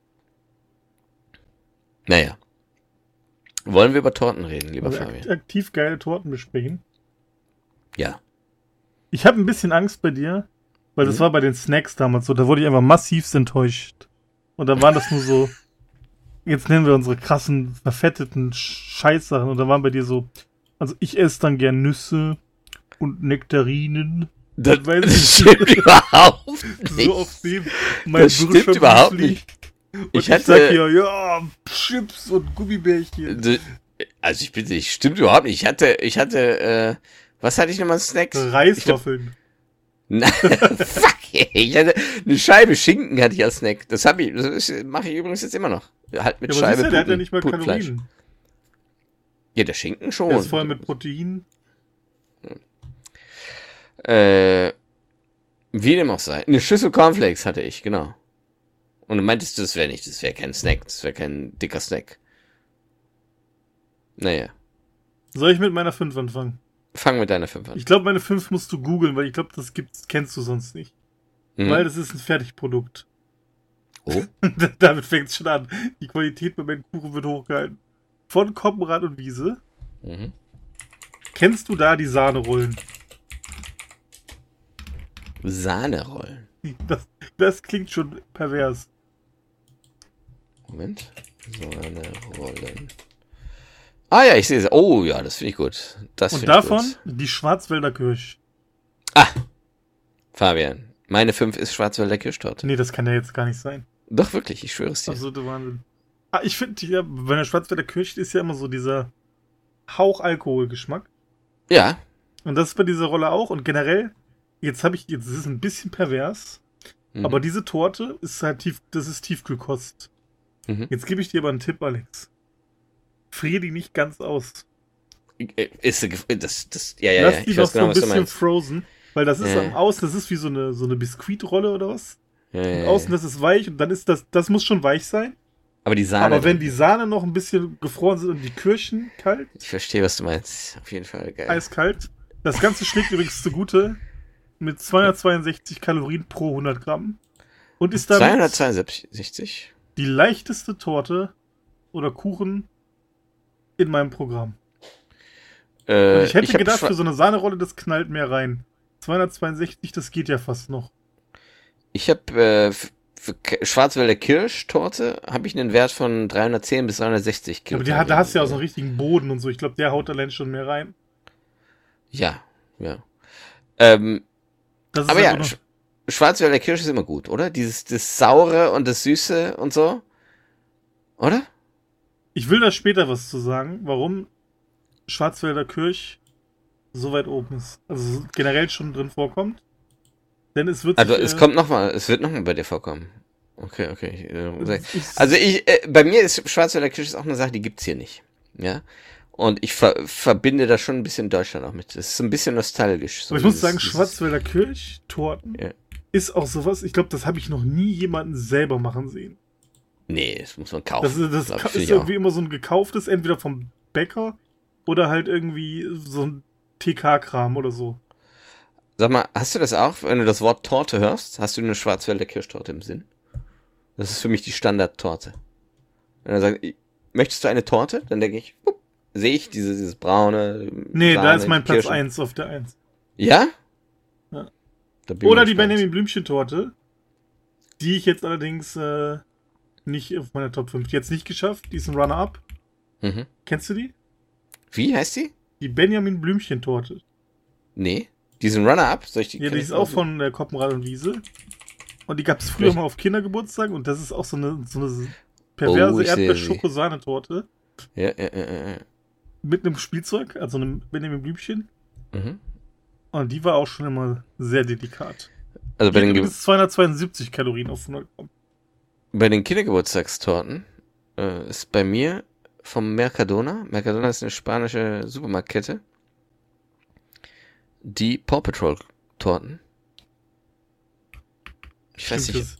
Naja. Wollen wir über Torten reden, lieber Fabian? Aktiv geile Torten besprechen. Ja. Ich habe ein bisschen Angst bei dir, weil das war bei den Snacks damals so. Da wurde ich einfach massivst enttäuscht. Und dann waren das nur so, jetzt nennen wir unsere krassen, verfetteten Scheißsachen. Und da waren bei dir so, also ich esse dann gern Nüsse und Nektarinen. Das stimmt überhaupt nicht. So auf dem mein Das stimmt überhaupt nicht. Und ich sag hier, ja, Chips und Gummibärchen. Also stimmt überhaupt nicht. Ich hatte, was hatte ich nochmal Snacks? Reiswaffeln. Fuck, ich hatte eine Scheibe Schinken hatte ich als Snack. Das mache ich übrigens jetzt immer noch. Halt mit Scheibe. Der hat ja nicht mal Kalorien. Ja, der Schinken schon. Der ist voll mit Protein. Wie dem auch sei. Eine Schüssel Cornflakes hatte ich, genau. Und du meintest, das wäre kein Snack, das wäre kein dicker Snack. Naja. Soll ich mit meiner 5 anfangen? Fang mit deiner 5 an. Ich glaube, meine 5 musst du googeln, weil ich glaube, kennst du sonst nicht. Weil das ist ein Fertigprodukt. Oh. Damit fängt es schon an. Die Qualität bei meinen Kuchen wird hochgehalten. Von Koppenrad und Wiese. Mhm. Kennst du da die Sahnerollen? Sahnerollen? Das klingt schon pervers. Moment. Sahnerollen. Ah ja, ich sehe es. Oh ja, das finde ich gut. Und davon die Schwarzwälder Kirsch. Fabian, meine 5 ist Schwarzwälder Kirschtorte. Nee, das kann ja jetzt gar nicht sein. Doch, wirklich, ich schwöre es dir. Absoluter Wahnsinn. Ich finde, ja, bei der Schwarzwälder Kirsch ist ja immer so dieser Hauch-Alkohol-Geschmack. Ja. Und das ist bei dieser Rolle auch. Und generell, jetzt ist es ein bisschen pervers, aber diese Torte ist halt das ist Tiefkühlkost. Jetzt gebe ich dir aber einen Tipp, Alex. Frier die nicht ganz aus. Ja. Lass die Ich noch weiß genau, so ein was du bisschen meinst. frozen, weil das ist am Außen, das ist wie so eine Biskuitrolle oder was. Und außen das ist weich und dann ist das muss schon weich sein. Aber die Sahne. Aber wenn die Sahne noch ein bisschen gefroren sind und die Kirschen kalt. Ich verstehe, was du meinst. Auf jeden Fall geil. Eiskalt. Das Ganze schlägt übrigens zugute mit 262 Kalorien pro 100 Gramm. Und ist damit 262? Die leichteste Torte oder Kuchen in meinem Programm. Und ich hätte gedacht, für so eine Sahnerolle, das knallt mehr rein. 262, das geht ja fast noch. Ich habe für Schwarzwälder Kirschtorte habe ich einen Wert von 310 bis 360 Kilo. Aber da hast du ja auch so einen richtigen Boden und so. Ich glaube, der haut allein schon mehr rein. Ja. Das aber ja, Schwarzwälder Kirsch ist immer gut, oder? Das Saure und das Süße und so. Oder? Ich will da später was zu sagen, warum Schwarzwälder Kirsch so weit oben ist. Also generell schon drin vorkommt. Denn es wird es wird nochmal bei dir vorkommen. Okay. Also bei mir ist Schwarzwälder Kirsch auch eine Sache, die gibt's hier nicht. Ja. Und ich verbinde da schon ein bisschen Deutschland auch mit. Das ist ein bisschen nostalgisch. So aber ich muss sagen, Schwarzwälder Kirschtorten ist auch sowas, ich glaube, das habe ich noch nie jemanden selber machen sehen. Nee, das muss man kaufen. Das ist irgendwie immer so ein gekauftes, entweder vom Bäcker oder halt irgendwie so ein TK-Kram oder so. Sag mal, hast du das auch, wenn du das Wort Torte hörst, hast du eine Schwarzwälder Kirschtorte im Sinn? Das ist für mich die Standardtorte. Wenn er sagt, möchtest du eine Torte? Dann denke ich, sehe ich dieses braune Nee, Sahne, da ist mein Platz Kirschen. 1 auf der 1. Ja? Ja. Oder die Benjamin Blümchen-Torte, die ich jetzt allerdings nicht auf meiner Top 5. Die jetzt nicht geschafft, die ist ein Runner-Up. Mhm. Kennst du die? Wie heißt die? Die Benjamin Blümchen-Torte. Nee. Diesen Runner-Up? Die ist auch von Koppenrad und Wiese. Und die gab es früher mal auf Kindergeburtstag und das ist auch so eine perverse Erdbeer-Schoko-Sahnetorte. Ja. Mit einem Spielzeug, also einem Benjamin Blümchen. Mhm. Und die war auch schon immer sehr delikat. Also bei den 272 Kalorien auf 100 Gramm. Bei den Kindergeburtstagstorten ist bei mir vom Mercadona. Mercadona ist eine spanische Supermarktkette. Die Paw Patrol Torten. Ich weiß nicht.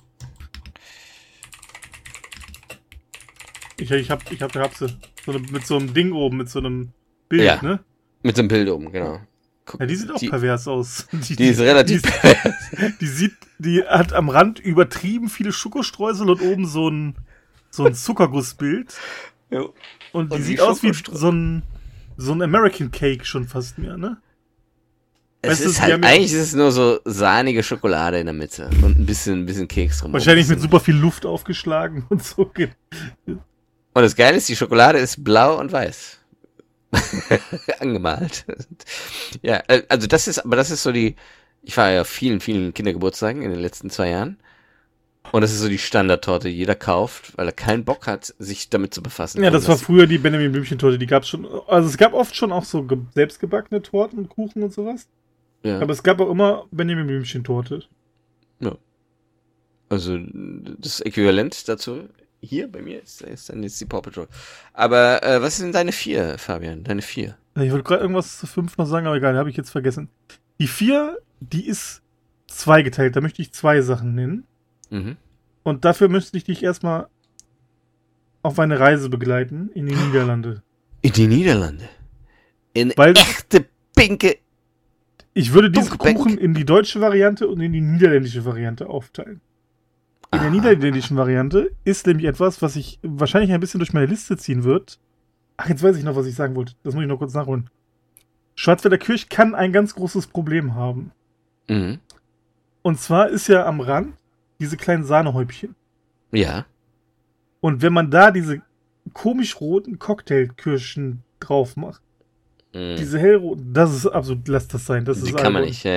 Ich hab sie. Mit so einem Ding oben, mit so einem Bild, ja, ne? Mit so einem Bild oben, genau. Ja, die sieht auch pervers aus. Die ist relativ pervers. Die hat am Rand übertrieben viele Schokostreusel und oben so ein Zuckergussbild. Jo. Und die sieht aus wie so ein American Cake schon fast mehr, ne? Eigentlich ist es nur so sahnige Schokolade in der Mitte und ein bisschen Keks drum. Wahrscheinlich mit super viel Luft aufgeschlagen und so. Und das Geile ist, die Schokolade ist blau und weiß. Angemalt. Ja, also das ist so ich war ja auf vielen Kindergeburtstagen in den letzten 2 Jahren. Und das ist so die Standardtorte, die jeder kauft, weil er keinen Bock hat, sich damit zu befassen. Ja, das war früher die Benjamin Blümchen-Torte, die gab's schon. Also es gab oft schon auch so selbstgebackene Torten und Kuchen und sowas. Ja. Aber es gab auch immer Benjamin Blümchen-Torte. Ja. Also das Äquivalent dazu hier bei mir ist dann jetzt die Paw Patrol. Aber was sind deine 4, Fabian? Deine 4? Ich wollte gerade irgendwas zu 5 noch sagen, aber egal, habe ich jetzt vergessen. Die 4, die ist zweigeteilt. Da möchte ich 2 Sachen nennen. Mhm. Und dafür müsste ich dich erstmal auf eine Reise begleiten in die Niederlande. In die Niederlande? Echte pinke. Ich würde diesen Kuchen in die deutsche Variante und in die niederländische Variante aufteilen. In der niederländischen Variante ist nämlich etwas, was ich wahrscheinlich ein bisschen durch meine Liste ziehen wird. Ach, jetzt weiß ich noch, was ich sagen wollte. Das muss ich noch kurz nachholen. Schwarzwälder Kirsch kann ein ganz großes Problem haben. Mhm. Und zwar ist ja am Rand diese kleinen Sahnehäubchen. Ja. Und wenn man da diese komisch roten Cocktailkirschen drauf macht, diese hellroten, das ist absolut, lass das sein. Das die ist kann man nicht.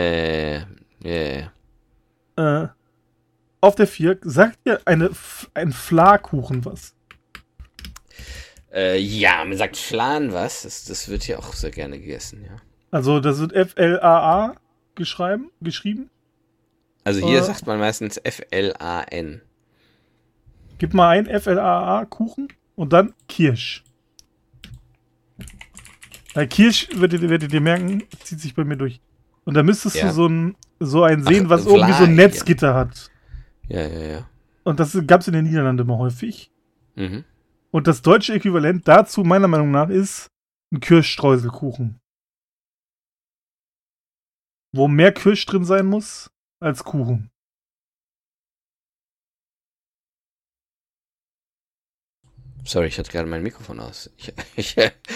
Auf der 4 sagt ja ein Flakuchen was. Ja, man sagt Flan was. Das wird hier auch sehr gerne gegessen, ja. Also das wird F-L-A-A geschrieben. Also hier sagt man meistens F-L-A-N. Gib mal ein F-L-A-A Kuchen und dann Kirsch. Bei Kirsch werdet ihr merken, zieht sich bei mir durch. Und da müsstest du so einen sehen, was irgendwie so ein Netzgitter hat. Ja. Und das gab es in den Niederlanden immer häufig. Mhm. Und das deutsche Äquivalent dazu, meiner Meinung nach, ist ein Kirschstreuselkuchen. Wo mehr Kirsch drin sein muss als Kuchen. Sorry, ich hatte gerade mein Mikrofon aus. Ich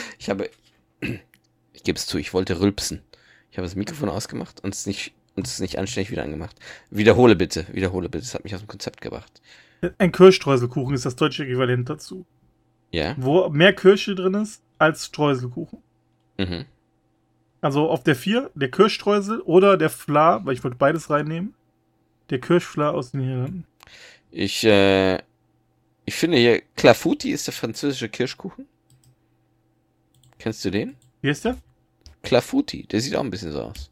gebe es zu, ich wollte rülpsen. Ich habe das Mikrofon ausgemacht und es nicht anständig wieder angemacht. Wiederhole bitte. Das hat mich aus dem Konzept gebracht. Ein Kirschstreuselkuchen ist das deutsche Äquivalent dazu. Ja? Wo mehr Kirsche drin ist als Streuselkuchen. Mhm. Also auf der 4 der Kirschstreusel oder der Fla, weil ich wollte beides reinnehmen. Der Kirschfla aus den Niederlanden. Ich finde hier, Clafouti ist der französische Kirschkuchen. Kennst du den? Wie ist der? Clafouti, der sieht auch ein bisschen so aus.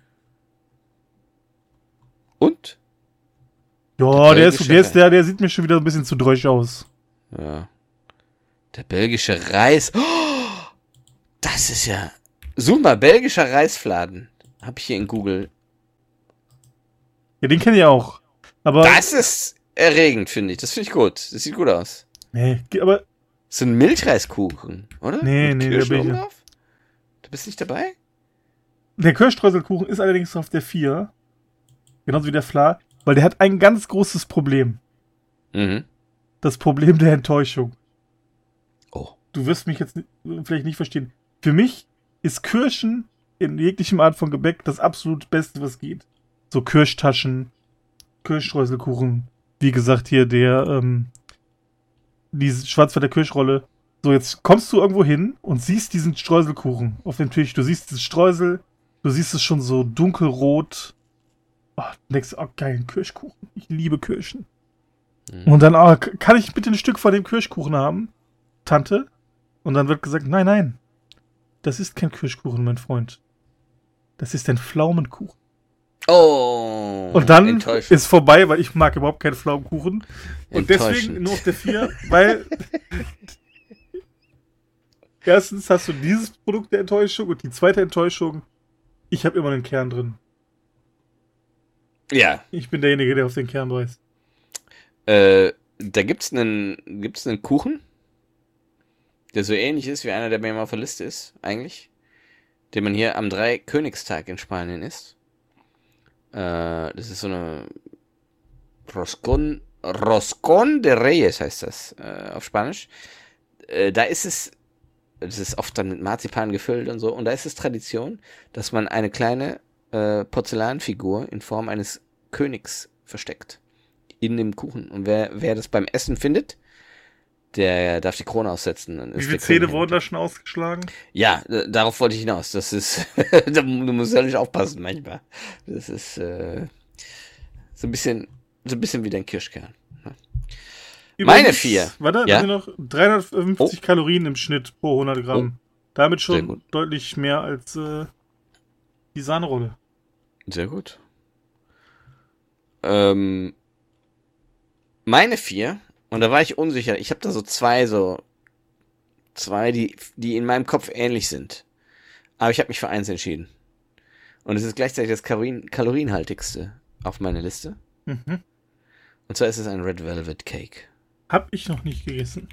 Und? Ja, der sieht mir schon wieder ein bisschen zu drösch aus. Ja. Der belgische Reis. Oh, das ist ja... Such mal, belgischer Reisfladen. Hab ich hier in Google. Ja, den kenne ich auch. Aber Das ist erregend, finde ich. Das finde ich gut. Das sieht gut aus. nee, aber So ein Milchreiskuchen, oder? Nee, Mit da Kirschen bin ich oben ja. drauf? Du bist nicht dabei? Der Kirschstreuselkuchen ist allerdings auf der 4. Genauso wie der Fla, weil der hat ein ganz großes Problem. Mhm. Das Problem der Enttäuschung. Oh. Du wirst mich jetzt vielleicht nicht verstehen. Für mich ist Kirschen in jeglichem Art von Gebäck das absolut Beste, was geht. So Kirschtaschen, Kirschstreuselkuchen. Wie gesagt, hier diese Schwarzwälder Kirschrolle. So, jetzt kommst du irgendwo hin und siehst diesen Streuselkuchen auf dem Tisch. Du siehst dieses Streusel, du siehst es schon so dunkelrot. Oh, du denkst, oh, geil, ein Kirschkuchen. Ich liebe Kirschen. Und dann, kann ich bitte ein Stück von dem Kirschkuchen haben, Tante? Und dann wird gesagt, nein, das ist kein Kirschkuchen, mein Freund. Das ist ein Pflaumenkuchen. Oh. Und dann enttäuschend. ist vorbei, weil ich mag überhaupt keinen Pflaumenkuchen. Und deswegen nur auf der 4, weil erstens hast du dieses Produkt der Enttäuschung und die zweite Enttäuschung, ich habe immer einen Kern drin. Ja. Ich bin derjenige, der auf den Kern beißt. Da gibt's einen Kuchen, der so ähnlich ist wie einer, der bei mir auf der Liste ist, eigentlich. Den man hier am Dreikönigstag in Spanien isst. Das ist so eine Roscón de Reyes heißt das auf Spanisch. Da ist es, das ist oft dann mit Marzipan gefüllt und so, und da ist es Tradition, dass man eine kleine Porzellanfigur in Form eines Königs versteckt. In dem Kuchen. Und wer das beim Essen findet, der darf die Krone aussetzen. Dann Wie ist viele der Zähne König. wurden da schon ausgeschlagen? Ja, darauf wollte ich hinaus. Das ist, du musst ja nicht aufpassen manchmal. Das ist so ein bisschen wie dein Kirschkern. Meine 4. Warte, Ja? ja? Noch 350 Kalorien im Schnitt pro 100 Gramm. Damit Sehr schon gut. deutlich mehr als die Sahnerolle. Sehr gut. Meine 4, und da war ich unsicher, ich habe da so zwei, die in meinem Kopf ähnlich sind. Aber ich habe mich für eins entschieden. Und es ist gleichzeitig das kalorienhaltigste auf meiner Liste. Mhm. Und zwar ist es ein Red Velvet Cake. Hab ich noch nicht gegessen.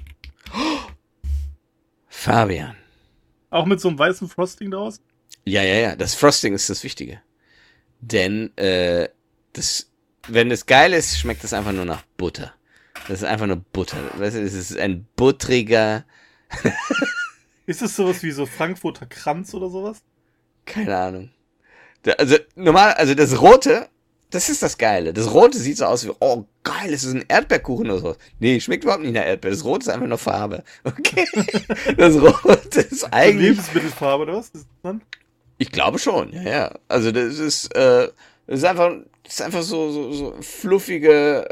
Fabian. Auch mit so einem weißen Frosting draus? Ja. Das Frosting ist das Wichtige. Denn, wenn es geil ist, schmeckt es einfach nur nach Butter. Das ist einfach nur Butter. Weißt du, es ist ein buttriger, Ist das sowas wie so Frankfurter Kranz oder sowas? keine Ahnung. Also das Rote, das ist das Geile. Das Rote sieht so aus wie, oh geil, das ist ein Erdbeerkuchen oder so. Nee, schmeckt überhaupt nicht nach Erdbeer. Das Rote ist einfach nur Farbe. Okay? Das Rote ist eigentlich... Lebensmittelfarbe oder was? Ist das dann? Ich glaube schon, ja. Also das ist einfach so fluffige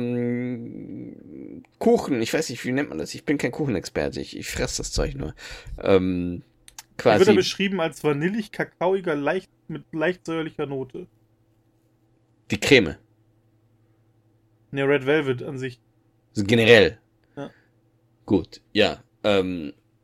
Kuchen. Ich weiß nicht, wie nennt man das? Ich bin kein Kuchenexperte. Ich fresse das Zeug nur. Wird er Quasi. beschrieben als vanillig, kakaoiger, mit leicht säuerlicher Note. Die Creme. Ne, Red Velvet an sich. Also generell. Ja. Gut, ja.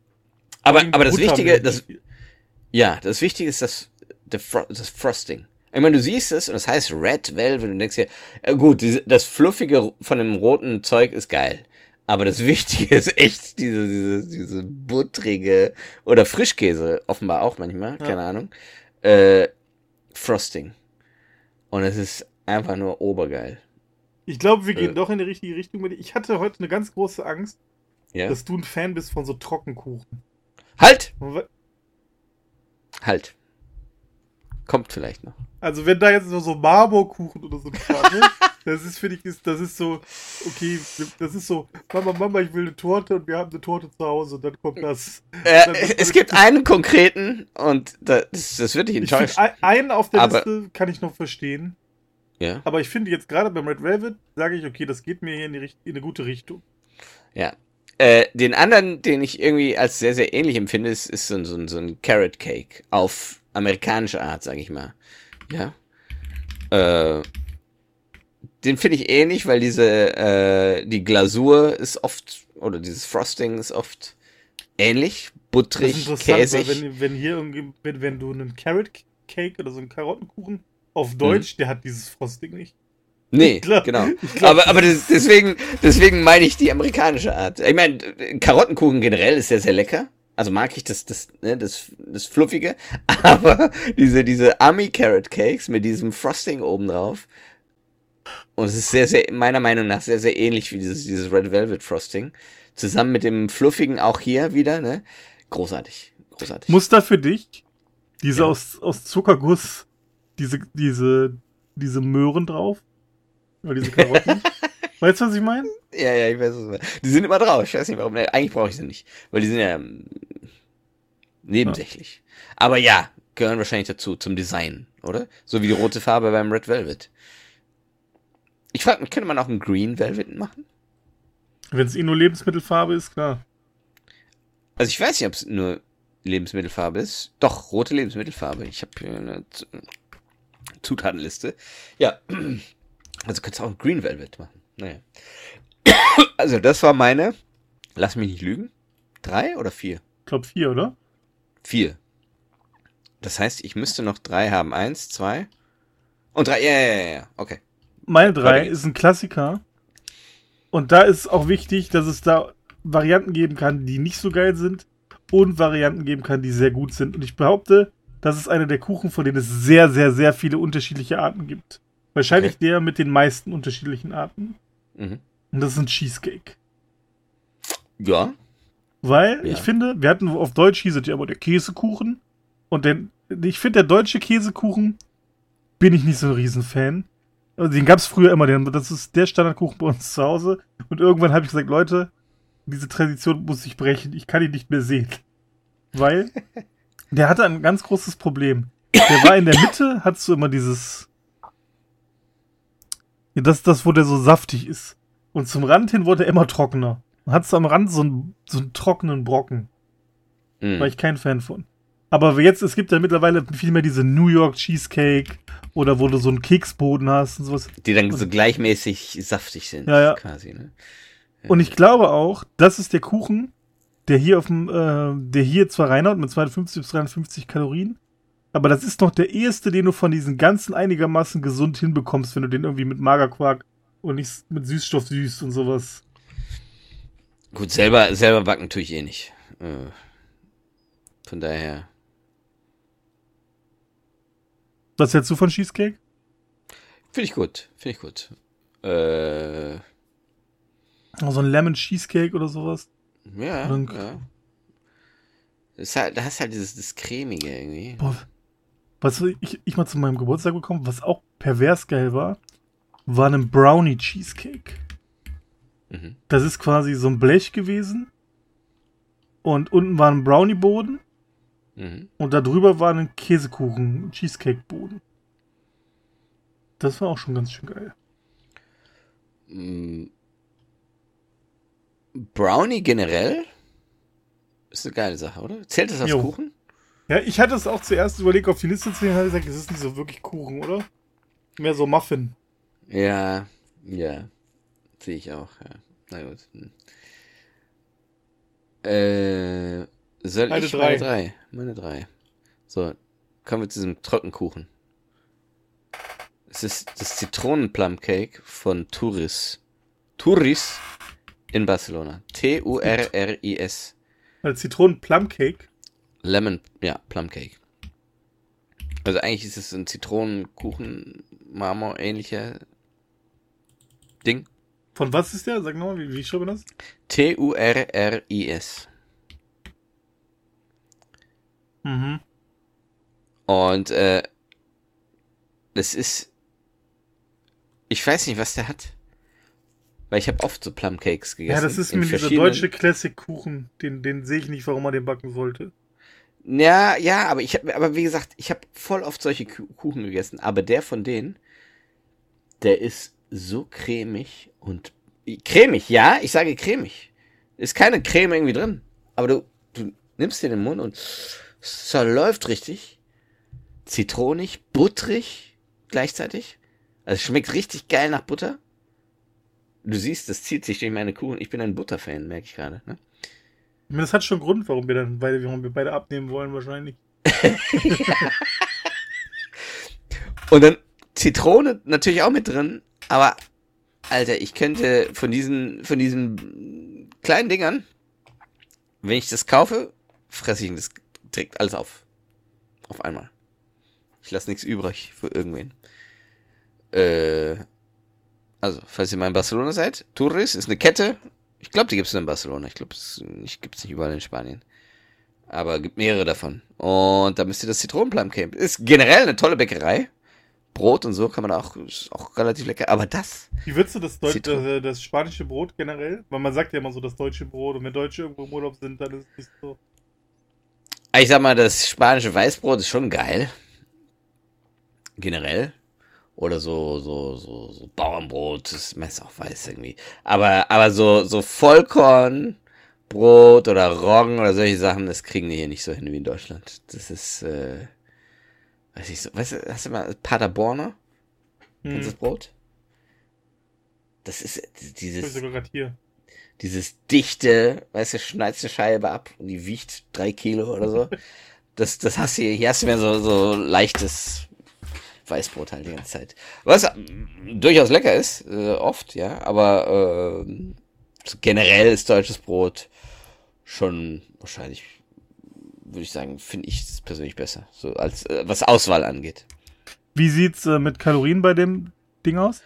Aber das Wichtige, das Wichtige ist das Frosting. Ich meine, du siehst es und das heißt Red Velvet und denkst dir, gut, das Fluffige von dem roten Zeug ist geil. Aber das Wichtige ist echt diese buttrige oder Frischkäse, offenbar auch manchmal, keine Ahnung, Frosting. Und es ist einfach nur obergeil. Ich glaube, wir gehen doch in die richtige Richtung. Ich hatte heute eine ganz große Angst, dass du ein Fan bist von so Trockenkuchen. Halt! Halt. Kommt vielleicht noch. Also wenn da jetzt nur so Marmorkuchen oder so Kram ist, das ist, finde ich, das ist so, okay, das ist so, Mama, ich will eine Torte und wir haben eine Torte zu Hause und dann kommt das. Es gibt einen konkreten und das wird dich enttäuschen. Einen auf der Liste kann ich noch verstehen. Ja. Aber ich finde jetzt gerade beim Red Velvet, sage ich, okay, das geht mir hier in eine gute Richtung. Ja. Den anderen, den ich irgendwie als sehr, sehr ähnlich empfinde, ist so ein Carrot Cake auf amerikanische Art, sag ich mal. Ja. Den finde ich ähnlich, weil die Glasur ist oft, oder dieses Frosting ist oft ähnlich, buttrig, käsig. Weil wenn du einen Carrot Cake oder so einen Karottenkuchen auf Deutsch, der hat dieses Frosting nicht. Nee, genau. Aber deswegen meine ich die amerikanische Art. Ich meine, Karottenkuchen generell ist sehr, sehr lecker. Also mag ich das Fluffige. Aber diese Army Carrot Cakes mit diesem Frosting obendrauf. Und es ist sehr, sehr, meiner Meinung nach, sehr, sehr ähnlich wie dieses Red Velvet Frosting. Zusammen mit dem Fluffigen auch hier wieder, ne? Großartig. Muster für dich? Diese aus Zuckerguss, diese Möhren drauf? Oder diese Karotten? Weißt du, was ich meine? Ja, ich weiß, was du meinst. Die sind immer drauf. Ich weiß nicht warum. Eigentlich brauche ich sie nicht. Weil die sind ja nebensächlich. Ja. Aber ja, gehören wahrscheinlich dazu, zum Design, oder? So wie die rote Farbe beim Red Velvet. Ich frage mich, könnte man auch ein Green Velvet machen? Wenn es nur Lebensmittelfarbe ist, klar. Also ich weiß nicht, ob es nur Lebensmittelfarbe ist. Doch, rote Lebensmittelfarbe. Ich habe hier eine Zutatenliste. Ja, also könntest du auch ein Green Velvet machen. Naja. Also das war meine, lass mich nicht lügen, 3 oder 4? Ich glaube 4, oder? 4. Das heißt, ich müsste noch 3 haben. 1, 2 und 3. Ja. Okay. Meine 3 ist ein Klassiker. Und da ist auch wichtig, dass es da Varianten geben kann, die nicht so geil sind und Varianten geben kann, die sehr gut sind. Und ich behaupte, das ist einer der Kuchen, von denen es sehr, sehr, sehr viele unterschiedliche Arten gibt. Wahrscheinlich der mit den meisten unterschiedlichen Arten. Mhm. Und das ist ein Cheesecake. Ja. Weil ich finde, wir hatten auf Deutsch hieß es ja immer der Käsekuchen. Und ich finde, der deutsche Käsekuchen bin ich nicht so ein Riesenfan. Also den gab es früher immer. Das ist der Standardkuchen bei uns zu Hause. Und irgendwann habe ich gesagt, Leute, diese Tradition muss ich brechen. Ich kann ihn nicht mehr sehen. Weil der hatte ein ganz großes Problem. Der war in der Mitte, hattest du immer dieses... Ja, das, wo der so saftig ist. Und zum Rand hin wurde er immer trockener. Dann hattest du am Rand so einen trockenen Brocken. War ich kein Fan von. Aber es gibt ja mittlerweile viel mehr diese New York Cheesecake oder wo du so einen Keksboden hast und sowas. Die dann so gleichmäßig saftig sind, quasi, ne? Und ich glaube auch, das ist der Kuchen, der hier zwar reinhaut mit 250 bis 350 Kalorien, aber das ist noch der erste, den du von diesen ganzen einigermaßen gesund hinbekommst, wenn du den irgendwie mit Magerquark und nicht mit Süßstoff süßt und sowas. Gut, selber backen tue ich eh nicht. Von daher. Was hältst du von Cheesecake? Finde ich gut. So ein Lemon Cheesecake oder sowas? Ja. Da hast halt das Cremige irgendwie. Boah. Was ich mal zu meinem Geburtstag bekommen, was auch pervers geil war ein Brownie Cheesecake. Mhm. Das ist quasi so ein Blech gewesen. Und unten war ein Brownie-Boden. Mhm. Und da drüber war ein Käsekuchen, Cheesecake-Boden. Das war auch schon ganz schön geil. Brownie generell ist eine geile Sache, oder? Zählt das als Kuchen? Ja, ich hatte es auch zuerst überlegt, auf die Liste zu nehmen, habe ich gesagt, das ist nicht so wirklich Kuchen, oder? Mehr so Muffin. Ja, sehe ich auch, ja. Na gut. Soll meine 3. Meine 3. So, kommen wir zu diesem Trockenkuchen. Es ist das Zitronen-Plum-Cake von Turris. Turris in Barcelona. Turris. Als Zitronen-Plum-Cake? Lemon, ja, Plum-Cake. Also eigentlich ist es ein Zitronenkuchen, Marmor-ähnlicher Ding. Von was ist der? Sag nochmal, wie schreibt man das? Turris. Mhm. Und das ist, ich weiß nicht, was der hat. Weil ich habe oft so Plumcakes gegessen. Ja, das ist mir dieser deutsche Classic-Kuchen. Den sehe ich nicht, warum man den backen sollte. Ja, aber aber wie gesagt, ich habe voll oft solche Kuchen gegessen, aber der von denen, der ist so cremig und cremig, ja, ich sage cremig. Ist keine Creme irgendwie drin, aber du nimmst den in den Mund und es läuft richtig. Zitronig, butterig gleichzeitig. Also es schmeckt richtig geil nach Butter. Du siehst, das zieht sich durch meine Kuchen. Ich bin ein Butterfan, merke ich gerade, ne? Das hat schon einen Grund, warum wir beide abnehmen wollen, wahrscheinlich. Und dann Zitrone natürlich auch mit drin, aber Alter, ich könnte von diesen kleinen Dingern, wenn ich das kaufe, fresse ich das direkt alles auf einmal. Ich lasse nichts übrig für irgendwen. Also, falls ihr mal in Barcelona seid, Turris ist eine Kette. Ich glaube, die gibt es nur in Barcelona. Ich glaube, es gibt es nicht überall in Spanien. Aber gibt mehrere davon. Und da müsst ihr das Zitronenplum-Cake. Ist generell eine tolle Bäckerei. Brot und so kann man ist auch relativ lecker. Aber das... Wie würdest du das spanische Brot generell? Weil man sagt ja immer so das deutsche Brot. Und wenn Deutsche irgendwo im Urlaub sind, dann ist es nicht so... Ich sag mal, das spanische Weißbrot ist schon geil. Generell. Oder so Bauernbrot, das ist meist auch weiß irgendwie. Aber so Vollkornbrot oder Roggen oder solche Sachen, das kriegen die hier nicht so hin wie in Deutschland. Das ist, weiß ich so, weißt du, hast du mal Paderborner? Kennst du das Brot? Das ist dieses dichte, weißt du, schneidest eine Scheibe ab und die wiegt 3 Kilo oder so. Das hast du hier hast du mehr so leichtes Weißbrot halt die ganze Zeit. Was durchaus lecker ist, oft, ja, aber so generell ist deutsches Brot schon wahrscheinlich, würde ich sagen, finde ich es persönlich besser, so als was Auswahl angeht. Wie sieht's mit Kalorien bei dem Ding aus?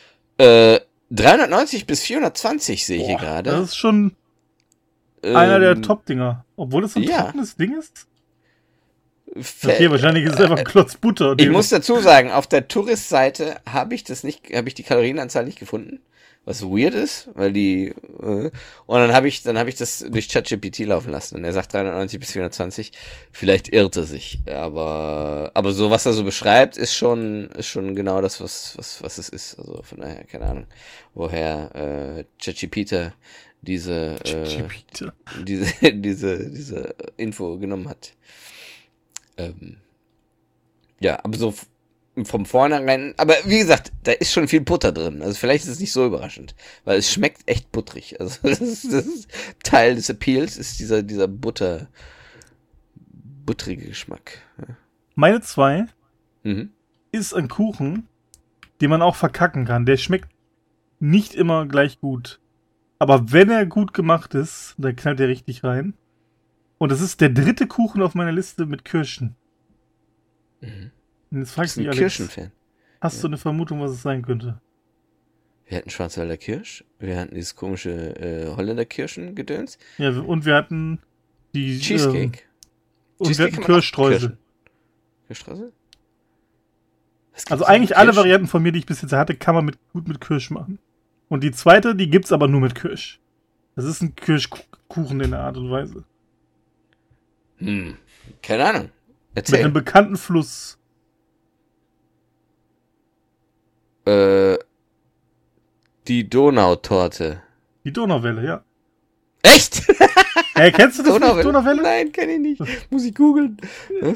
390 bis 420 sehe ich hier gerade. Das ist schon einer der Top-Dinger. Obwohl das ein trockenes Ding ist. Okay, wahrscheinlich ist es einfach ein Klotz Butter. Ich muss dazu sagen, auf der Tourist-Seite habe ich die Kalorienanzahl nicht gefunden, was weird ist, weil und dann habe ich das durch ChatGPT laufen lassen und er sagt 390 bis 420, vielleicht irrt er sich, aber so, was er so beschreibt, ist schon genau das, was es ist, also von daher, keine Ahnung, woher ChatGPT diese Info genommen hat. Ja, aber so vom Vornherein, aber wie gesagt, da ist schon viel Butter drin, also vielleicht ist es nicht so überraschend, weil es schmeckt echt butterig, also das ist Teil des Appeals, ist dieser butterige Geschmack. Ja. Meine 2 ist ein Kuchen, den man auch verkacken kann, der schmeckt nicht immer gleich gut, aber wenn er gut gemacht ist, dann knallt er richtig rein. Und das ist der 3. Kuchen auf meiner Liste mit Kirschen. Und jetzt fragst du mich, Alex, Kirschenfan. Hast du eine Vermutung, was es sein könnte? Wir hatten Schwarzwälder Kirsch, wir hatten dieses komische Holländer Kirschengedöns. Ja, und wir hatten die Cheesecake. Und wir hatten Kirschstreusel. Kirschstreusel? Also eigentlich alle Varianten von mir, die ich bis jetzt hatte, kann man gut mit Kirsch machen. Und die zweite, die gibt's aber nur mit Kirsch. Das ist ein Kirschkuchen in der Art und Weise. Keine Ahnung. Erzähl. Mit einem bekannten Fluss. Die Donautorte. Die Donauwelle, ja. Echt? Hey, kennst du das nicht, Donauwelle? Nein, kenn ich nicht. Muss ich googeln. Du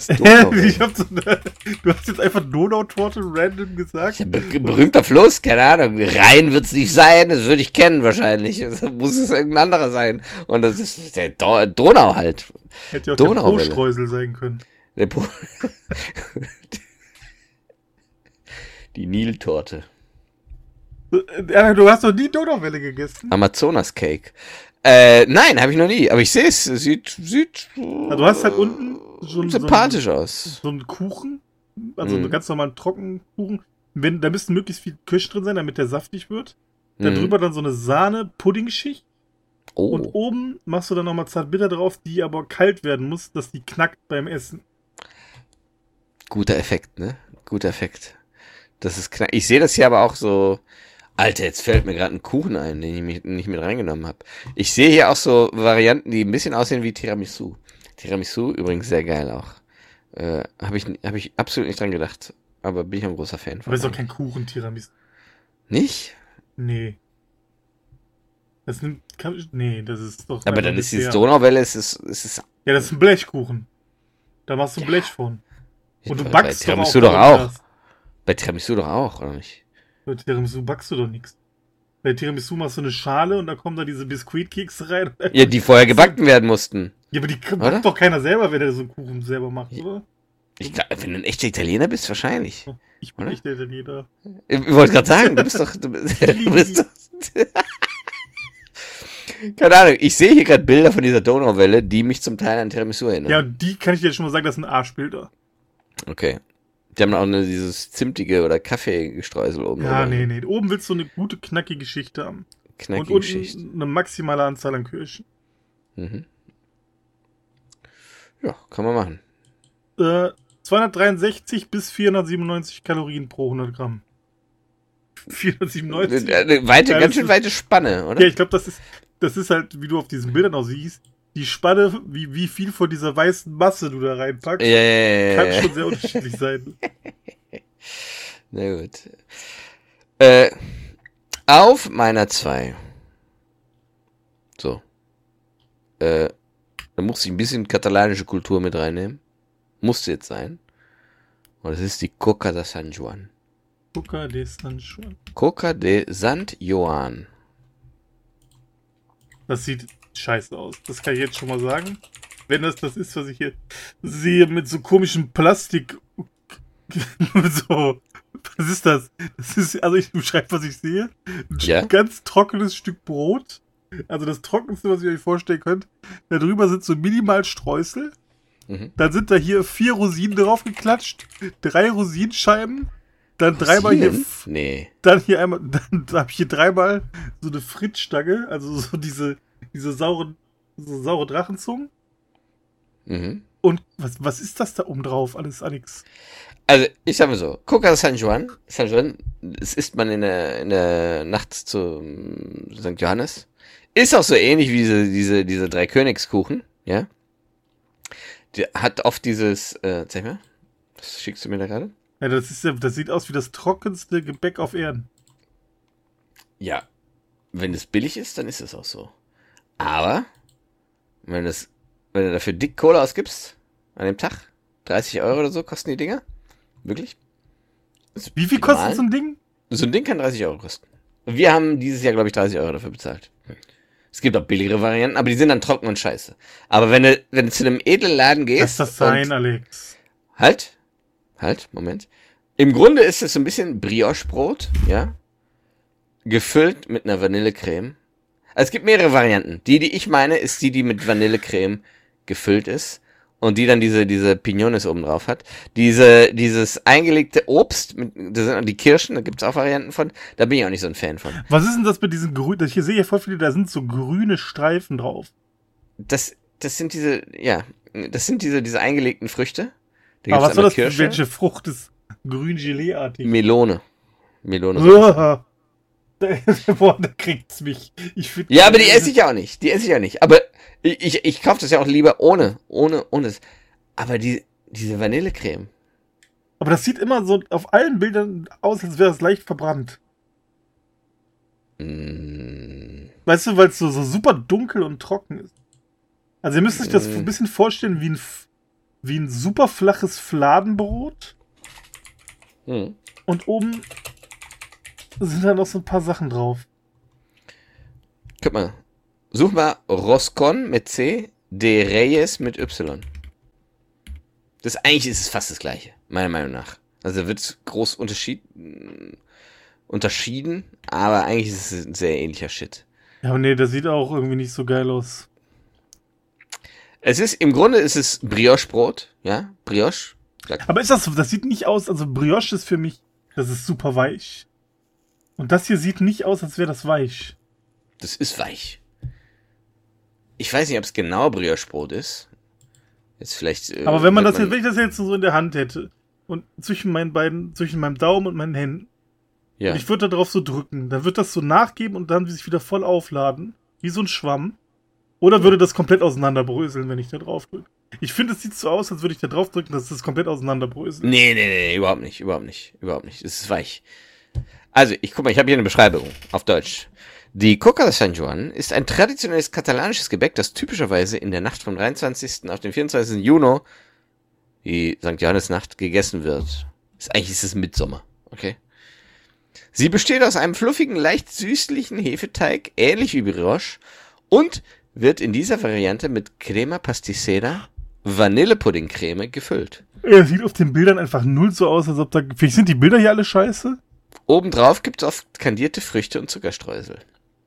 hast jetzt einfach Donautorte random gesagt. Berühmter Fluss, keine Ahnung. Rhein wird's nicht sein, das würde ich kennen wahrscheinlich. Das muss es irgendein anderer sein. Und das ist der Donau halt. Hätte ja auch der Po-Streusel sein können. Die Niltorte. Du hast doch nie Donauwelle gegessen. Amazonas-Cake. Nein, habe ich noch nie. Aber ich sehe es. Sieht Du hast halt unten sympathisch aus. So einen Kuchen. Also einen ganz normalen Trockenkuchen. Da müssten möglichst viel Kirsch drin sein, damit der saftig wird. Darüber dann so eine Sahne-Pudding-Schicht. Oh. Und oben machst du dann nochmal Zartbitter drauf, die aber kalt werden muss, dass die knackt beim Essen. Guter Effekt, ne? Guter Effekt. Das ist knack. Ich sehe das hier aber auch so. Alter, jetzt fällt mir gerade ein Kuchen ein, den ich nicht mit reingenommen habe. Ich sehe hier auch so Varianten, die ein bisschen aussehen wie Tiramisu. Tiramisu übrigens sehr geil auch. Hab ich absolut nicht dran gedacht. Aber bin ich ein großer Fan von. Aber ist doch kein Kuchen, Tiramisu. Nicht? Nee. Das ist doch. Aber dann ist dieses Donauwelle, es ist. Ja, das ist ein Blechkuchen. Da machst du Blech von. Und du backst bei Tiramisu doch auch. Bei Tiramisu doch auch, oder nicht? Bei Tiramisu backst du doch nichts. Bei Tiramisu machst du eine Schale und da kommen da diese Biskuitkekse rein. Ja, die vorher gebacken werden mussten. Ja, aber die backt doch keiner selber, wenn der so einen Kuchen selber macht, oder? Ich glaube, wenn du ein echter Italiener bist, wahrscheinlich. Ich bin echt der Italiener. Ich wollte gerade sagen, du bist doch... Keine Ahnung, ich sehe hier gerade Bilder von dieser Donauwelle, die mich zum Teil an Tiramisu erinnern. Ja, die kann ich dir schon mal sagen, das sind Arschbilder. Okay. Die haben auch dieses zimtige oder Kaffeegestreusel oben. Ja, oder? nee. Oben willst du eine gute, knackige Schicht haben. Knackige Schicht. Und eine maximale Anzahl an Kirschen. Mhm. Ja, kann man machen. 263 bis 497 Kalorien pro 100 Gramm. 497? Ganz schön weite Spanne, oder? Ja, ich glaube, das ist halt, wie du auf diesen Bildern auch siehst, die Spanne, wie viel von dieser weißen Masse du da reinpackst, kann schon sehr unterschiedlich sein. Na gut. Auf meiner 2. So. Da muss ich ein bisschen katalanische Kultur mit reinnehmen. Musste jetzt sein. Und das ist die Coca de San Juan. Coca de San Juan. Coca de Sant Joan. Das sieht scheiße aus. Das kann ich jetzt schon mal sagen. Wenn das ist, was ich hier sehe, mit so komischem Plastik. So. Was ist das? Das ist, also ich beschreibe, was ich sehe. Ein ganz trockenes Stück Brot. Also das Trockenste, was ihr euch vorstellen könnt. Da drüber sind so minimal Streusel. Mhm. Dann sind da hier 4 Rosinen drauf geklatscht. 3 Rosinenscheiben. Dann dreimal hier. Nee. Dann hier einmal. Dann habe ich hier dreimal so eine Frittstange. Also so diese saure Drachenzungen. Mhm. Und was ist das da oben drauf? Alles Alex. Also, ich sag mal so, Coca de San Juan, das isst man in der Nacht zu St. Johannes. Ist auch so ähnlich wie diese 3 Königskuchen, ja. Der hat oft dieses, zeig mal, was schickst du mir da gerade? Ja, das sieht aus wie das trockenste Gebäck auf Erden. Ja, wenn es billig ist, dann ist es auch so. Aber, wenn du dafür dick Kohle ausgibst, an dem Tag, 30 € oder so kosten die Dinger. Wirklich? Wie viel kostet so ein Ding? So ein Ding kann 30 € kosten. Wir haben dieses Jahr, glaube ich, 30 € dafür bezahlt. Es gibt auch billigere Varianten, aber die sind dann trocken und scheiße. Aber wenn du zu einem edlen Laden gehst... Lass das sein, Alex. Halt, Moment. Im Grunde ist es so ein bisschen Brioche-Brot, ja? Gefüllt mit einer Vanillecreme. Also es gibt mehrere Varianten. Die ich meine, ist die mit Vanillecreme gefüllt ist. Und die dann diese Pignones oben drauf hat. Dieses eingelegte Obst, das sind die Kirschen, da gibt's auch Varianten von. Da bin ich auch nicht so ein Fan von. Was ist denn das mit diesen grünen, ich sehe ja voll viele, da sind so grüne Streifen drauf. Das sind diese eingelegten Früchte. Da aber was war das für welche Frucht ist grün Gelee-artig? Melone. Boah, da kriegt's mich. Ja, aber die esse ich auch nicht. Aber ich kaufe das ja auch lieber ohne das. Aber diese Vanillecreme. Aber das sieht immer so auf allen Bildern aus, als wäre es leicht verbrannt. Weißt du, weil es so super dunkel und trocken ist. Also ihr müsst euch das ein bisschen vorstellen wie ein super flaches Fladenbrot. Und oben sind da noch so ein paar Sachen drauf. Guck mal. Such mal Roscon mit C, de Reyes mit Y. Eigentlich ist es fast das gleiche, meiner Meinung nach. Also wird groß unterschieden, aber eigentlich ist es ein sehr ähnlicher Shit. Ja, aber nee, der sieht auch irgendwie nicht so geil aus. Im Grunde ist es Brioche-Brot, ja, Brioche. Aber das sieht nicht aus, also Brioche ist für mich, das ist super weich. Und das hier sieht nicht aus, als wäre das weich. Das ist weich. Ich weiß nicht, ob es genau Brioche-Brot ist. Jetzt vielleicht. Aber wenn ich das jetzt so in der Hand hätte und zwischen meinem Daumen und meinen Händen, ja. Und ich würde da drauf so drücken, dann wird das so nachgeben und dann sich wieder voll aufladen, wie so ein Schwamm. Oder würde das komplett auseinanderbröseln, wenn ich da drauf drücke? Ich finde, es sieht so aus, als würde ich da drauf drücken, dass das komplett auseinanderbröselt. Nee, überhaupt nicht. Es ist weich. Also, ich habe hier eine Beschreibung auf Deutsch. Die Coca de San Juan ist ein traditionelles katalanisches Gebäck, das typischerweise in der Nacht vom 23. auf den 24. Juni, die St. Johannesnacht, gegessen wird. Eigentlich ist es Mittsommer, okay? Sie besteht aus einem fluffigen, leicht süßlichen Hefeteig, ähnlich wie Brioche, und wird in dieser Variante mit Crema Pasticera, Vanillepuddingcreme gefüllt. Er sieht auf den Bildern einfach null so aus, als ob da... Vielleicht sind die Bilder hier alle scheiße? Obendrauf gibt es oft kandierte Früchte und Zuckerstreusel.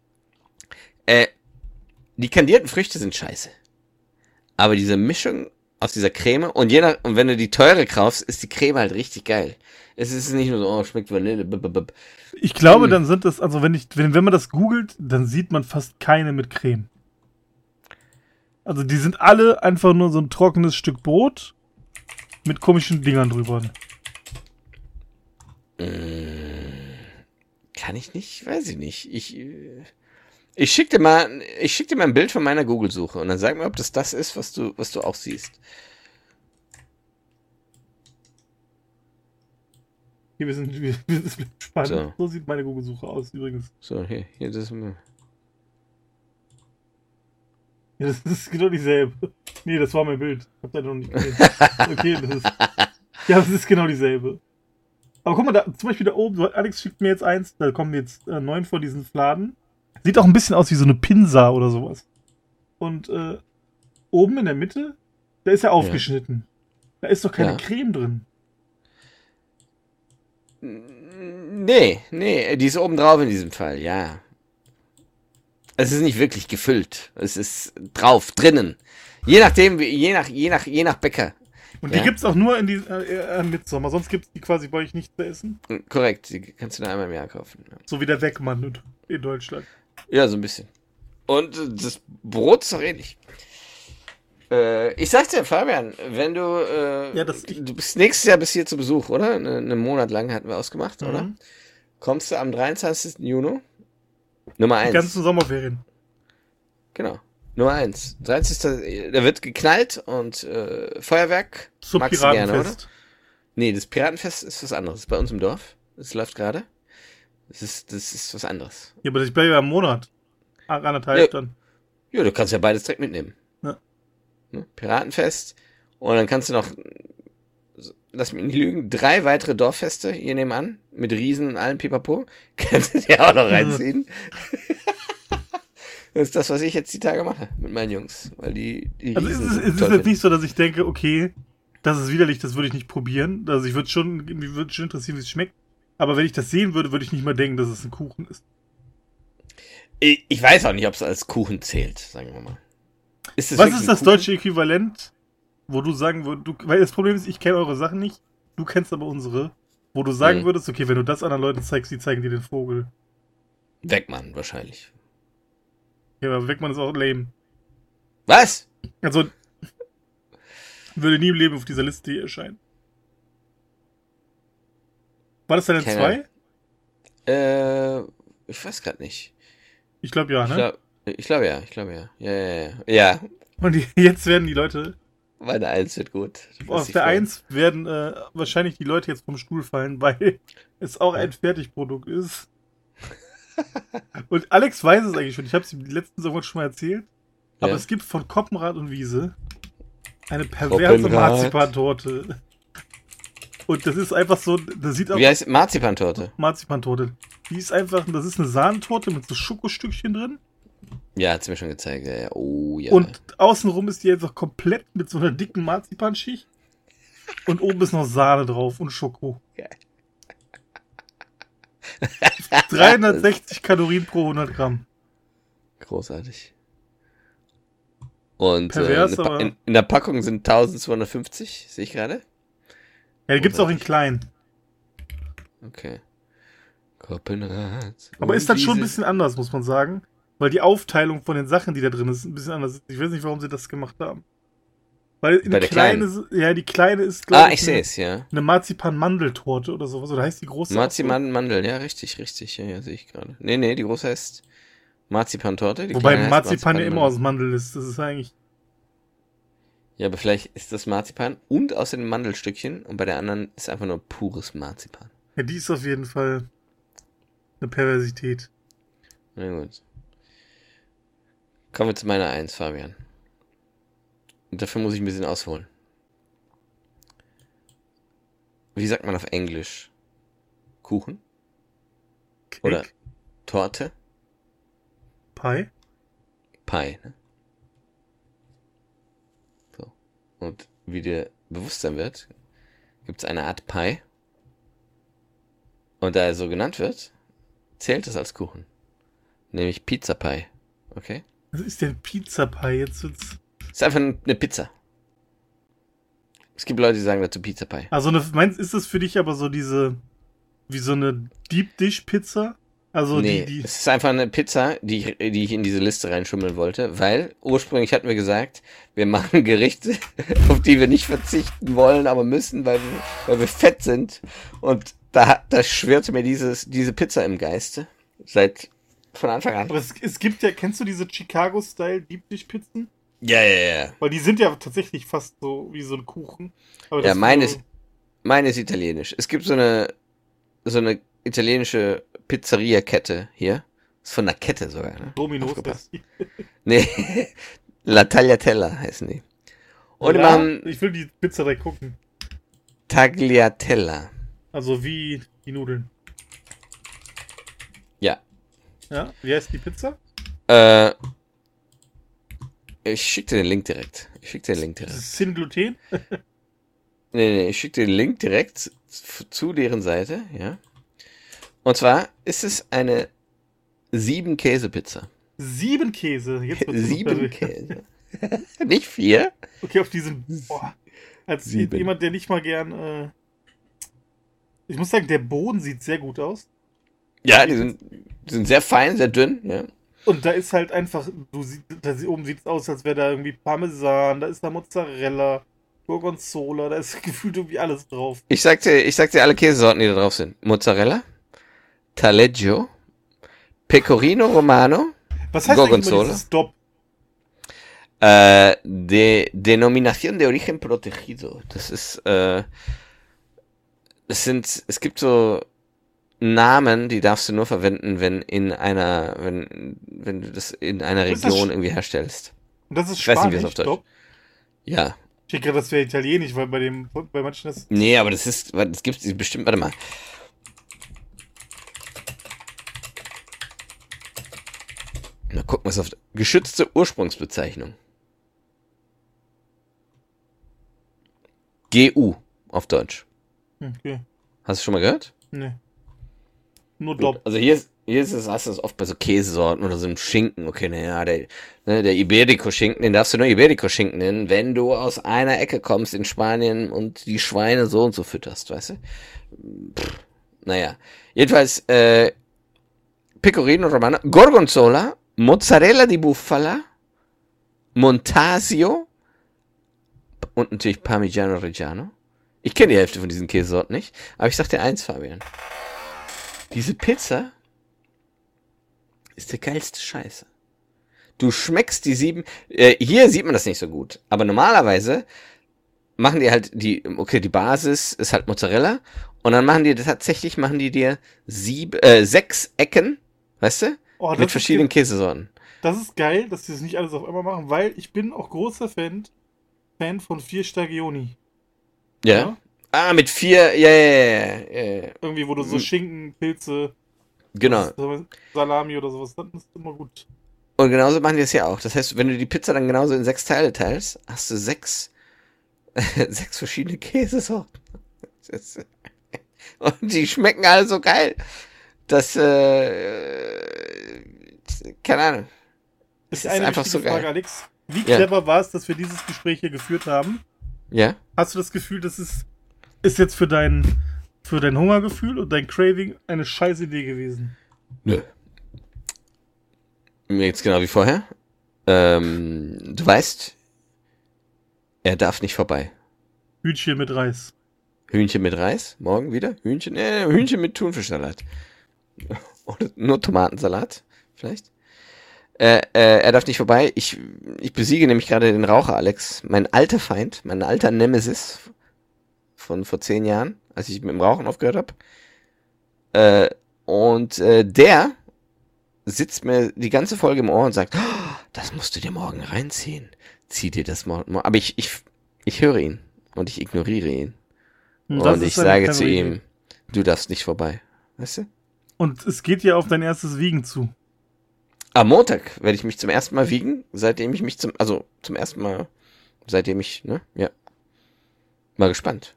Die kandierten Früchte sind scheiße. Aber diese Mischung aus dieser Creme und wenn du die teure kaufst, ist die Creme halt richtig geil. Es ist nicht nur so, oh, schmeckt Vanille. Ich glaube, dann sind das, also wenn man das googelt, dann sieht man fast keine mit Creme. Also die sind alle einfach nur so ein trockenes Stück Brot mit komischen Dingern drüber. Kann ich nicht, weiß ich nicht. Ich schick dir mal ein Bild von meiner Google-Suche und dann sag mir, ob das ist, was du auch siehst. Hier, wir sind spannend. So sieht meine Google-Suche aus, übrigens. So, hier, das ist mir. Ja, das ist genau dieselbe. Nee, das war mein Bild. Habt ihr noch nicht gesehen. Okay, das ist genau dieselbe. Aber guck mal, da, zum Beispiel da oben, Alex schickt mir jetzt eins, da kommen jetzt 9 von diesen Fladen. Sieht auch ein bisschen aus wie so eine Pinsa oder sowas. Und oben in der Mitte, da ist ja aufgeschnitten. Da ist doch keine Creme drin. Nee, die ist oben drauf in diesem Fall, ja. Es ist nicht wirklich gefüllt. Es ist drinnen. Je nach Bäcker. Und die gibt's auch nur in Mittsommer, sonst gibt's die quasi bei euch nicht zu essen? Korrekt, die kannst du nur einmal im Jahr kaufen. Ja. So wie der Wegmann in Deutschland. Ja, so ein bisschen. Und das Brot ist auch ähnlich. Ich sag's dir, Fabian, wenn du, du bist nächstes Jahr bis hier zu Besuch, oder? Einen Monat lang hatten wir ausgemacht, oder? Kommst du am 23. Juni? Nummer 1. Die ganzen Sommerferien. Genau. Nummer 1. 30. Da wird geknallt und Feuerwerk. So magst du gerne, oder? Nee, das Piratenfest ist was anderes. Bei uns im Dorf. Das läuft gerade. Das ist was anderes. Ja, aber ich bleibe ja im Monat. 1,5 dann. Ja, du kannst ja beides direkt mitnehmen. Ja. Ne? Piratenfest. Und dann kannst du noch, lass mich nicht lügen, 3 weitere Dorffeste hier nebenan. Mit Riesen und allem Pipapo. Kannst du dir auch noch reinziehen. Das ist das, was ich jetzt die Tage mache mit meinen Jungs. Weil die also es ist jetzt nicht so, dass ich denke, okay, das ist widerlich, das würde ich nicht probieren. Also mich würde schon interessieren, wie es schmeckt. Aber wenn ich das sehen würde, würde ich nicht mal denken, dass es ein Kuchen ist. Ich weiß auch nicht, ob es als Kuchen zählt, sagen wir mal. Was ist das deutsche Äquivalent, wo du sagen würdest, weil das Problem ist, ich kenne eure Sachen nicht, du kennst aber unsere, wo du sagen würdest, okay, wenn du das anderen Leuten zeigst, die zeigen dir den Vogel. Wegmann wahrscheinlich. Ja, aber Wegmann ist auch lame. Was? Also, würde nie im Leben auf dieser Liste hier erscheinen. War das deine 2? Ich weiß gerade nicht. Ich glaube ja, ne? Ich glaube ja. Ja. Und jetzt werden die Leute... Meine 1 wird gut. Auf der 1 werden wahrscheinlich die Leute jetzt vom Stuhl fallen, weil es auch ein Fertigprodukt ist. Und Alex weiß es eigentlich schon. Ich habe es ihm die letzten Sommer schon mal erzählt. Aber es gibt von Koppenrad und Wiese eine perverse Marzipantorte. Und das ist einfach so, das sieht auch... Wie heißt Marzipantorte? Marzipantorte. Die ist einfach, das ist eine Sahnentorte mit so Schokostückchen drin. Ja, hat's mir schon gezeigt. Ja. Oh, ja. Und außenrum ist die einfach komplett mit so einer dicken Marzipanschicht. Und oben ist noch Sahne drauf und Schoko. Geil. 360 Kalorien pro 100 Gramm. Großartig. Und Pervers, aber... in der Packung sind 1250, sehe ich gerade. Ja, die gibt's auch in klein. Okay. Koppenrad. Aber ist dann schon ein bisschen anders, muss man sagen. Weil die Aufteilung von den Sachen, die da drin ist, ein bisschen anders. Ich weiß nicht, warum sie das gemacht haben. Weil in der kleine, ja, die kleine ist, glaube ich sehe es, ja. Eine Marzipan-Mandeltorte oder sowas. Oder heißt die große? Marzipan-Mandel, ja, richtig. Ja, sehe ich gerade. Nee, die große heißt Marzipan-Torte. Wobei Marzipan ja immer aus Mandel ist. Das ist eigentlich... Ja, aber vielleicht ist das Marzipan und außerdem Mandelstückchen und bei der anderen ist einfach nur pures Marzipan. Ja, die ist auf jeden Fall eine Perversität. Na gut. Kommen wir zu meiner 1, Fabian. Und dafür muss ich ein bisschen ausholen. Wie sagt man auf Englisch? Kuchen? Cake? Oder Torte? Pie? Pie, ne? So. Und wie dir bewusst sein wird, gibt es eine Art Pie. Und da er so genannt wird, zählt es als Kuchen. Nämlich Pizza Pie. Okay? Was ist denn Pizza Pie jetzt? Ist einfach eine Pizza. Es gibt Leute, die sagen dazu Pizza Pie. Also ist das für dich aber so wie so eine Deep Dish Pizza? Also nee, es ist einfach eine Pizza, die ich in diese Liste reinschummeln wollte, weil ursprünglich hatten wir gesagt, wir machen Gerichte, auf die wir nicht verzichten wollen, aber müssen, weil wir fett sind. Und da schwirrte mir diese Pizza im Geiste. Von Anfang an. Aber es gibt ja, kennst du diese Chicago-Style Deep Dish Pizzen? Ja. Weil die sind ja tatsächlich fast so wie so ein Kuchen. Aber ja, meine ist italienisch. Es gibt so eine italienische Pizzeria-Kette hier. Ist von einer Kette sogar, ne? Domino's. Nee, La Tagliatella heißen die. Und ja, die machen... Ich will die Pizza direkt gucken. Tagliatella. Also wie die Nudeln. Ja. Ja, wie heißt die Pizza? Ich schicke dir den Link direkt. Sin Gluten? Nee, ich schicke dir den Link direkt zu deren Seite, ja. Und zwar ist es eine 7-Käse-Pizza. 7 Käse? Jetzt 7 Käse. Nicht 4? Okay, auf diesem... Boah. Als 7. Jemand, der nicht mal gern... Ich muss sagen, der Boden sieht sehr gut aus. Ja, die sind sehr fein, sehr dünn, ja. Und da ist halt einfach... oben sieht es aus, als wäre da irgendwie Parmesan, da ist da Mozzarella... Gorgonzola, da ist gefühlt irgendwie alles drauf. Ich sag dir alle Käsesorten, die da drauf sind. Mozzarella, Taleggio, Pecorino Romano, was heißt Gorgonzola. Dieses Stop? Denominación de origen protegido. Das ist, es gibt so Namen, die darfst du nur verwenden, wenn du das in einer Region irgendwie herstellst. Und das ist Spanisch, ich weiß nicht, wie es auf Deutsch. Stop? Ja. Ich denke, das wäre italienisch, weil bei manchen das... Nee, aber das gibt's bestimmt, warte mal. Mal gucken, was auf... Geschützte Ursprungsbezeichnung. GU auf Deutsch. Okay. Hast du schon mal gehört? Nee. Nur Dopp. Also hier hast du das oft bei so Käsesorten oder so einem Schinken. Okay, naja, der Iberico-Schinken, den darfst du nur Iberico-Schinken nennen, wenn du aus einer Ecke kommst in Spanien und die Schweine so und so fütterst, weißt du? Naja. Jedenfalls, Pecorino Romano, Gorgonzola, Mozzarella di Bufala, Montasio und natürlich Parmigiano Reggiano. Ich kenne die Hälfte von diesen Käsesorten nicht, aber ich sag dir eins, Fabian. Diese Pizza ist der geilste Scheiße. Du schmeckst die 7... hier sieht man das nicht so gut. Aber normalerweise machen die halt die Basis ist halt Mozzarella. Und dann machen die dir 6 Ecken, weißt du? Oh, mit verschiedenen Käsesorten. Das ist geil, dass die das nicht alles auf einmal machen, weil ich bin auch großer Fan von 4 Stagioni. Ja? Mit 4, ja. Irgendwie, wo du so Schinken, Pilze, genau. Salami oder sowas, das ist immer gut. Und genauso machen die das ja auch. Das heißt, wenn du die Pizza dann genauso in 6 Teile teilst, hast du 6 6 verschiedene Käsesorten. Und die schmecken alle so geil. Das, keine Ahnung. Das ist eine einfach wichtige so geil. Frage, Alex. Wie clever war es, dass wir dieses Gespräch hier geführt haben? Ja? Hast du das Gefühl, das ist jetzt für dein Hungergefühl und dein Craving eine scheiß Idee gewesen? Nö. Mir geht's genau wie vorher. Du weißt, er darf nicht vorbei. Hühnchen mit Reis. Hühnchen mit Reis, morgen wieder. Hühnchen mit Thunfischsalat. Oder nur Tomatensalat, vielleicht. Er darf nicht vorbei. Ich besiege nämlich gerade den Raucher, Alex. Mein alter Feind, mein alter Nemesis von vor 10 Jahren, als ich mit dem Rauchen aufgehört habe. Der sitzt mir die ganze Folge im Ohr und sagt, oh, das musst du dir morgen reinziehen. Zieh dir das morgen. Aber ich höre ihn und ich ignoriere ihn. Und ich sage zu ihm, du darfst nicht vorbei. Weißt du? Und es geht ja auf dein erstes Wiegen zu. Am Montag werde ich mich zum ersten Mal wiegen, seitdem ich, mal gespannt.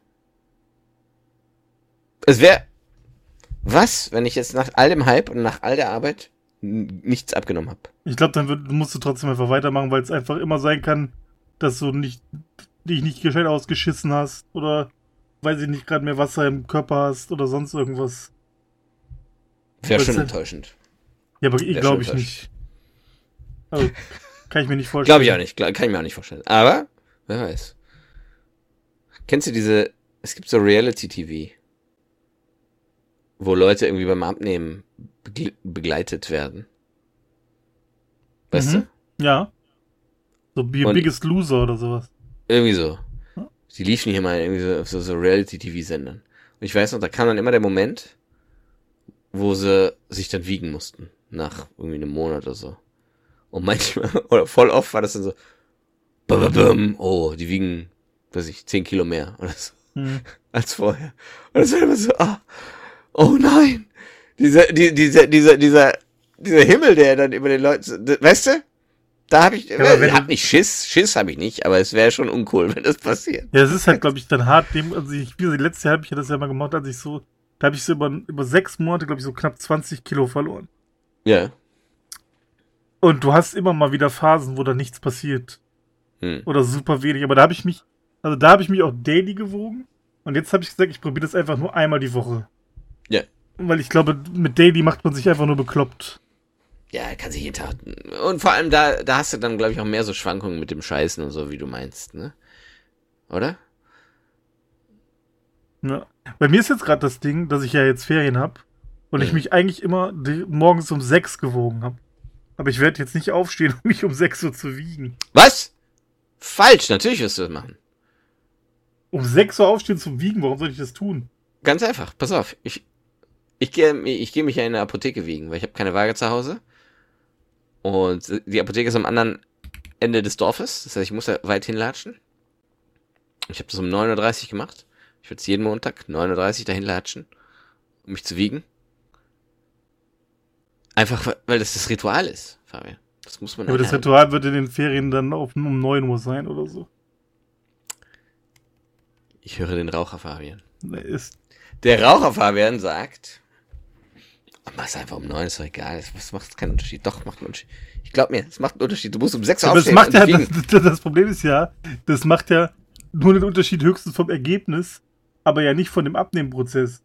Es wäre, wenn ich jetzt nach all dem Hype und nach all der Arbeit nichts abgenommen habe. Ich glaube, dann musst du trotzdem einfach weitermachen, weil es einfach immer sein kann, dass du dich nicht gescheit ausgeschissen hast oder, weiß ich nicht, gerade mehr Wasser im Körper hast oder sonst irgendwas. Wäre schon enttäuschend. Ja, aber glaube ich nicht. Also, kann ich mir nicht vorstellen. Glaube ich auch nicht. Kann ich mir auch nicht vorstellen. Aber, wer weiß. Kennst du es gibt so Reality-TV, wo Leute irgendwie beim Abnehmen begleitet werden. Weißt du? Ja. So Biggest Loser oder sowas. Irgendwie so. Die liefen hier mal irgendwie auf so Reality-TV-Sendern. Und ich weiß noch, da kam dann immer der Moment, wo sie sich dann wiegen mussten. Nach irgendwie einem Monat oder so. Und manchmal, oder voll oft war das dann so, oh, die wiegen, weiß ich, 10 Kilo mehr oder so. Als vorher. Und das war immer so, oh nein. Dieser Himmel, der dann über den Leuten, weißt du? Da habe ich, hab nicht Schiss habe ich nicht, aber es wäre schon uncool, wenn das passiert. Ja, es ist halt, glaube ich, dann hart, letztes Jahr habe ich ja das ja mal gemacht, da habe ich so über 6 Monate, glaube ich, so knapp 20 Kilo verloren. Ja. Und du hast immer mal wieder Phasen, wo da nichts passiert. Oder super wenig, aber da habe ich mich auch daily gewogen und jetzt habe ich gesagt, ich probiere das einfach nur einmal die Woche. Ja. Weil ich glaube, mit daily macht man sich einfach nur bekloppt. Ja, kann sich jeden Tag. Und vor allem da hast du dann, glaube ich, auch mehr so Schwankungen mit dem Scheißen und so, wie du meinst, ne? Oder? Ja. Bei mir ist jetzt gerade das Ding, dass ich ja jetzt Ferien habe und ich mich eigentlich immer morgens um 6 gewogen habe. Aber ich werde jetzt nicht aufstehen, um mich um 6 Uhr zu wiegen. Was? Falsch, natürlich wirst du das machen. Um 6 Uhr aufstehen zum Wiegen, warum soll ich das tun? Ganz einfach, pass auf. Ich gehe mich ja in eine Apotheke wiegen, weil ich habe keine Waage zu Hause. Und die Apotheke ist am anderen Ende des Dorfes. Das heißt, ich muss da weit hinlatschen. Ich habe das um 9:30 Uhr gemacht. Ich werde jetzt jeden Montag 9:30 Uhr dahin latschen, um mich zu wiegen. Einfach, weil das Ritual ist, Fabian. Das muss man. Aber das Ritual wird in den Ferien dann um 9 Uhr sein oder so. Ich höre den Raucher, Fabian. Der Raucher, Fabian, sagt, mach's einfach um 9, ist doch egal. Das macht keinen Unterschied. Doch, macht einen Unterschied. Ich glaub mir, es macht einen Unterschied. Du musst um 6 Uhr aufstehen. Das Problem ist ja, das macht ja nur den Unterschied höchstens vom Ergebnis, aber ja nicht von dem Abnehmprozess.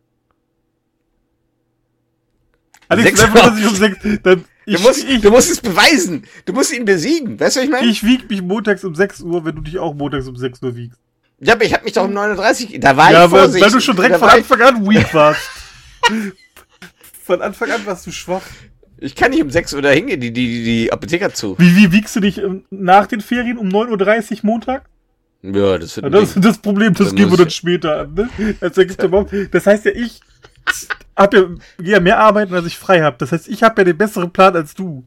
Alex, du musst es beweisen. Du musst ihn besiegen. Weißt du, was ich meine? Ich wieg mich montags um 6 Uhr, wenn du dich auch montags um 6 Uhr wiegst. Ja, aber ich hab mich doch um 9:30 Uhr. Da war ich vorsichtig. Ja, weil du schon direkt von Anfang an weak warst. Von Anfang an warst du schwach. Ich kann nicht um 6 Uhr da hingehen, die Apotheke hat zu. Wie wiegst du dich nach den Ferien um 9:30 Uhr Montag? Ja, das wird das Problem, das gehen wir dann später an, ne? Das heißt ja, ich gehe ja mehr arbeiten, als ich frei habe. Das heißt, ich habe ja den besseren Plan als du.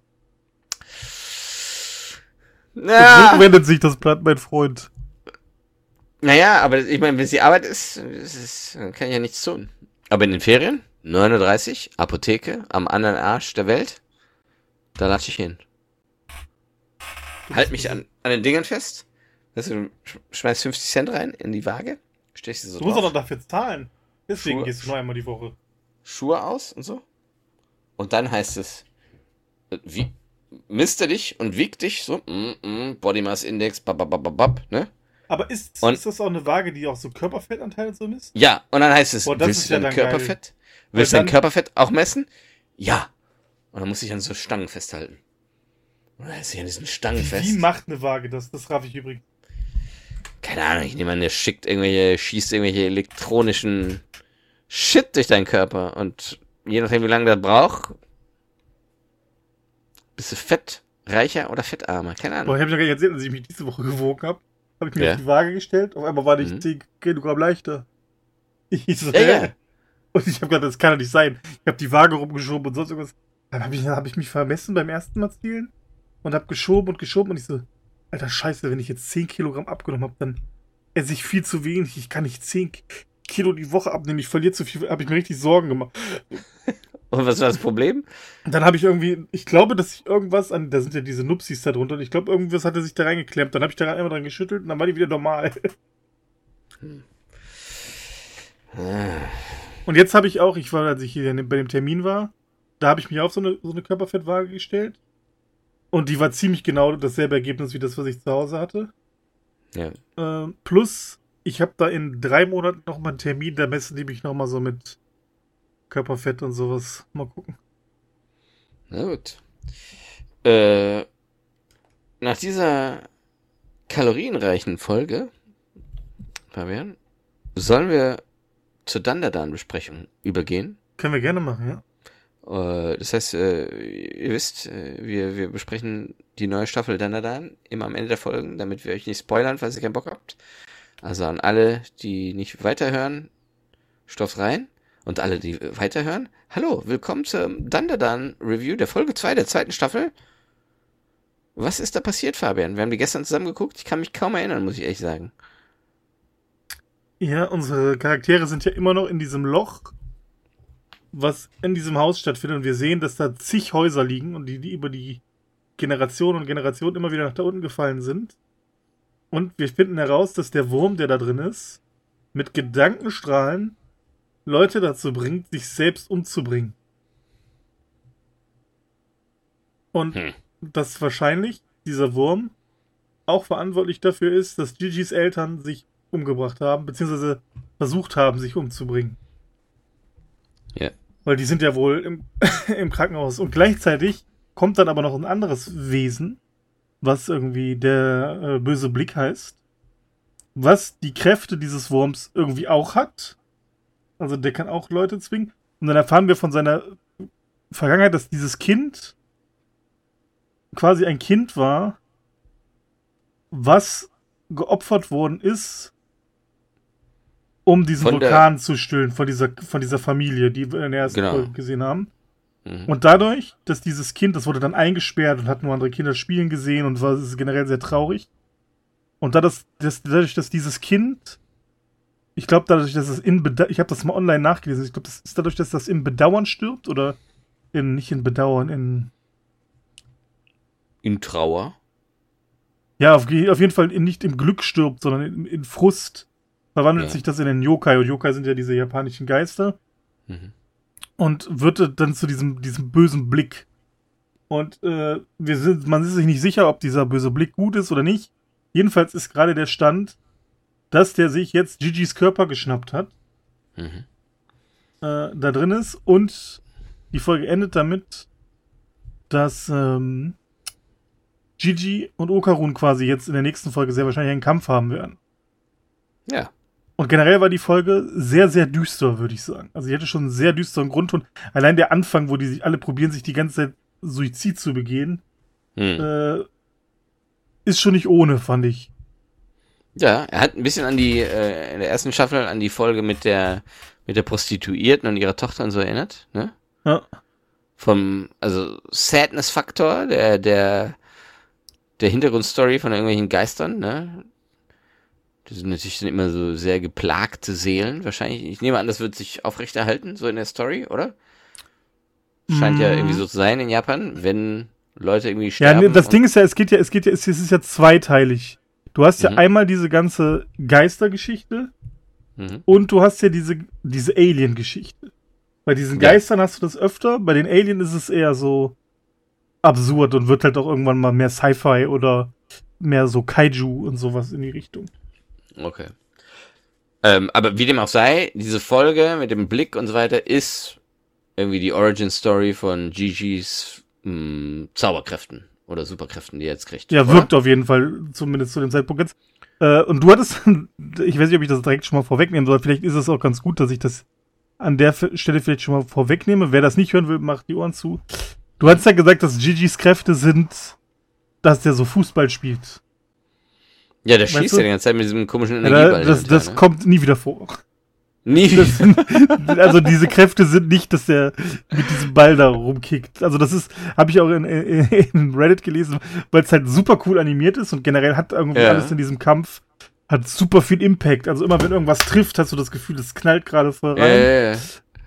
Ja. So wendet sich das Blatt, mein Freund. Naja, aber ich meine, wenn es die Arbeit ist, kann ich ja nichts tun. Aber in den Ferien, 9:30 Uhr, Apotheke, am anderen Arsch der Welt, da latsche ich hin. Halt mich an den Dingern fest. Weißt du schmeißt 50 Cent rein in die Waage, stellst du so Du musst drauf, doch dafür zahlen. Deswegen Schuhe- gehst du nur einmal die Woche. Schuhe aus und so. Und dann heißt es, wie, misst er dich und wiegt dich so, Body Mass Index, ne? Aber ist Und- das auch eine Waage, die auch so Körperfettanteile so misst? Ja, und dann heißt es, Boah, das willst ist du ja dein dann geil. Körperfett? Willst du Weil dein Körperfett auch messen? Ja. Und dann muss ich an so Stangen festhalten. Und dann ist sie an diesen Stangen fest. Wie macht eine Waage das? Das raff ich übrigens. Keine Ahnung, ich nehme an, der schießt irgendwelche elektronischen Shit durch deinen Körper. Und je nachdem, wie lange das braucht, bist du fettreicher oder fettarmer. Keine Ahnung. Boah, ich hab ja gar nicht erzählt, als ich mich diese Woche gewogen habe. Habe ich mich Ja. auf die Waage gestellt. Auf einmal war ich Mhm. 10 Kilogramm leichter. Ich so, Ja. Und ich habe gedacht, das kann doch nicht sein. Ich habe die Waage rumgeschoben und sonst irgendwas. Dann hab ich mich vermessen beim ersten Mal zielen und habe geschoben und ich so, alter Scheiße, wenn ich jetzt 10 Kilogramm abgenommen habe, dann esse ich viel zu wenig. Ich kann nicht 10 Kilo die Woche abnehmen. Ich verliere zu viel. Habe ich mir richtig Sorgen gemacht. Und was war das Problem? Und dann habe ich irgendwie, ich glaube, dass ich irgendwas an, da sind ja diese Nupsis da drunter und ich glaube, irgendwas hatte sich da reingeklemmt. Dann habe ich da einmal dran geschüttelt und dann war die wieder normal. Und jetzt habe ich auch, als ich hier bei dem Termin war, da habe ich mich auf so eine Körperfettwaage gestellt. Und die war ziemlich genau dasselbe Ergebnis wie das, was ich zu Hause hatte. Ja. Plus, ich habe da in 3 Monaten nochmal einen Termin, da messen die mich nochmal so mit Körperfett und sowas. Mal gucken. Na gut. Nach dieser kalorienreichen Folge, Fabian, sollen wir zur Dandadan-Besprechung übergehen. Können wir gerne machen, ja. Das heißt, ihr wisst, wir besprechen die neue Staffel Dandadan immer am Ende der Folgen, damit wir euch nicht spoilern, falls ihr keinen Bock habt. Also an alle, die nicht weiterhören, Stoff rein. Und alle, die weiterhören, hallo, willkommen zur Dandadan-Review der Folge 2 der 2. Staffel. Was ist da passiert, Fabian? Wir haben die gestern zusammen geguckt. Ich kann mich kaum erinnern, muss ich ehrlich sagen. Ja, unsere Charaktere sind ja immer noch in diesem Loch, was in diesem Haus stattfindet. Und wir sehen, dass da zig Häuser liegen und die über die Generationen und Generationen immer wieder nach da unten gefallen sind. Und wir finden heraus, dass der Wurm, der da drin ist, mit Gedankenstrahlen Leute dazu bringt, sich selbst umzubringen. Und dass wahrscheinlich dieser Wurm auch verantwortlich dafür ist, dass Gigis Eltern sich umgebracht haben, beziehungsweise versucht haben, sich umzubringen. Ja. Weil die sind ja wohl im Krankenhaus. Und gleichzeitig kommt dann aber noch ein anderes Wesen, was irgendwie der böse Blick heißt, was die Kräfte dieses Wurms irgendwie auch hat. Also der kann auch Leute zwingen. Und dann erfahren wir von seiner Vergangenheit, dass dieses Kind quasi ein Kind war, was geopfert worden ist, um diesen Vulkan zu stillen, von dieser Familie, die wir in der ersten Folge gesehen haben. Mhm. Und dadurch, dass dieses Kind, das wurde dann eingesperrt und hat nur andere Kinder spielen gesehen und war generell sehr traurig. Und dadurch, dass dieses Kind, ich glaube dadurch, dass es ich habe das mal online nachgelesen, ich glaube, das ist dadurch, dass das im Bedauern stirbt oder nicht in Bedauern, in Trauer. Ja, auf jeden Fall nicht im Glück stirbt, sondern in Frust verwandelt sich das in den Yokai. Und Yokai sind ja diese japanischen Geister. Mhm. Und wird dann zu diesem bösen Blick. Und man ist sich nicht sicher, ob dieser böse Blick gut ist oder nicht. Jedenfalls ist gerade der Stand, dass der sich jetzt Gigis Körper geschnappt hat. Mhm. Da drin ist. Und die Folge endet damit, dass Gigi und Okarun quasi jetzt in der nächsten Folge sehr wahrscheinlich einen Kampf haben werden. Ja. Und generell war die Folge sehr, sehr düster, würde ich sagen. Also die hatte schon einen sehr düsteren Grundton. Allein der Anfang, wo die sich alle probieren, sich die ganze Zeit Suizid zu begehen, ist schon nicht ohne, fand ich. Ja, er hat ein bisschen in der ersten Staffel an die Folge mit der Prostituierten und ihrer Tochter und so erinnert, ne? Ja. Also Sadness-Faktor, der Hintergrundstory von irgendwelchen Geistern, ne? Das sind natürlich immer so sehr geplagte Seelen, wahrscheinlich. Ich nehme an, das wird sich aufrechterhalten, so in der Story, oder? Scheint ja irgendwie so zu sein in Japan, wenn Leute irgendwie sterben. Ja, das Ding ist ja, es ist ja zweiteilig. Du hast ja einmal diese ganze Geistergeschichte und du hast ja diese Alien-Geschichte. Bei diesen Geistern hast du das öfter, bei den Alien ist es eher so absurd und wird halt auch irgendwann mal mehr Sci-Fi oder mehr so Kaiju und sowas in die Richtung. Okay. Aber wie dem auch sei, diese Folge mit dem Blick und so weiter ist irgendwie die Origin-Story von Gigi's Zauberkräften oder Superkräften, die er jetzt kriegt. Ja, wirkt auf jeden Fall, zumindest zu dem Zeitpunkt jetzt. Und du hattest, ich weiß nicht, ob ich das direkt schon mal vorwegnehmen soll, vielleicht ist es auch ganz gut, dass ich das an der Stelle vielleicht schon mal vorwegnehme. Wer das nicht hören will, macht die Ohren zu. Du hast ja gesagt, dass Gigi's Kräfte sind, dass der so Fußball spielt. Ja, der schießt ja die ganze Zeit mit diesem komischen Energieball. Das kommt nie wieder vor. Nie wieder. Also diese Kräfte sind nicht, dass der mit diesem Ball da rumkickt. Also das ist, habe ich auch in Reddit gelesen, weil es halt super cool animiert ist und generell hat irgendwie alles in diesem Kampf hat super viel Impact. Also immer wenn irgendwas trifft, hast du das Gefühl, es knallt gerade voll rein.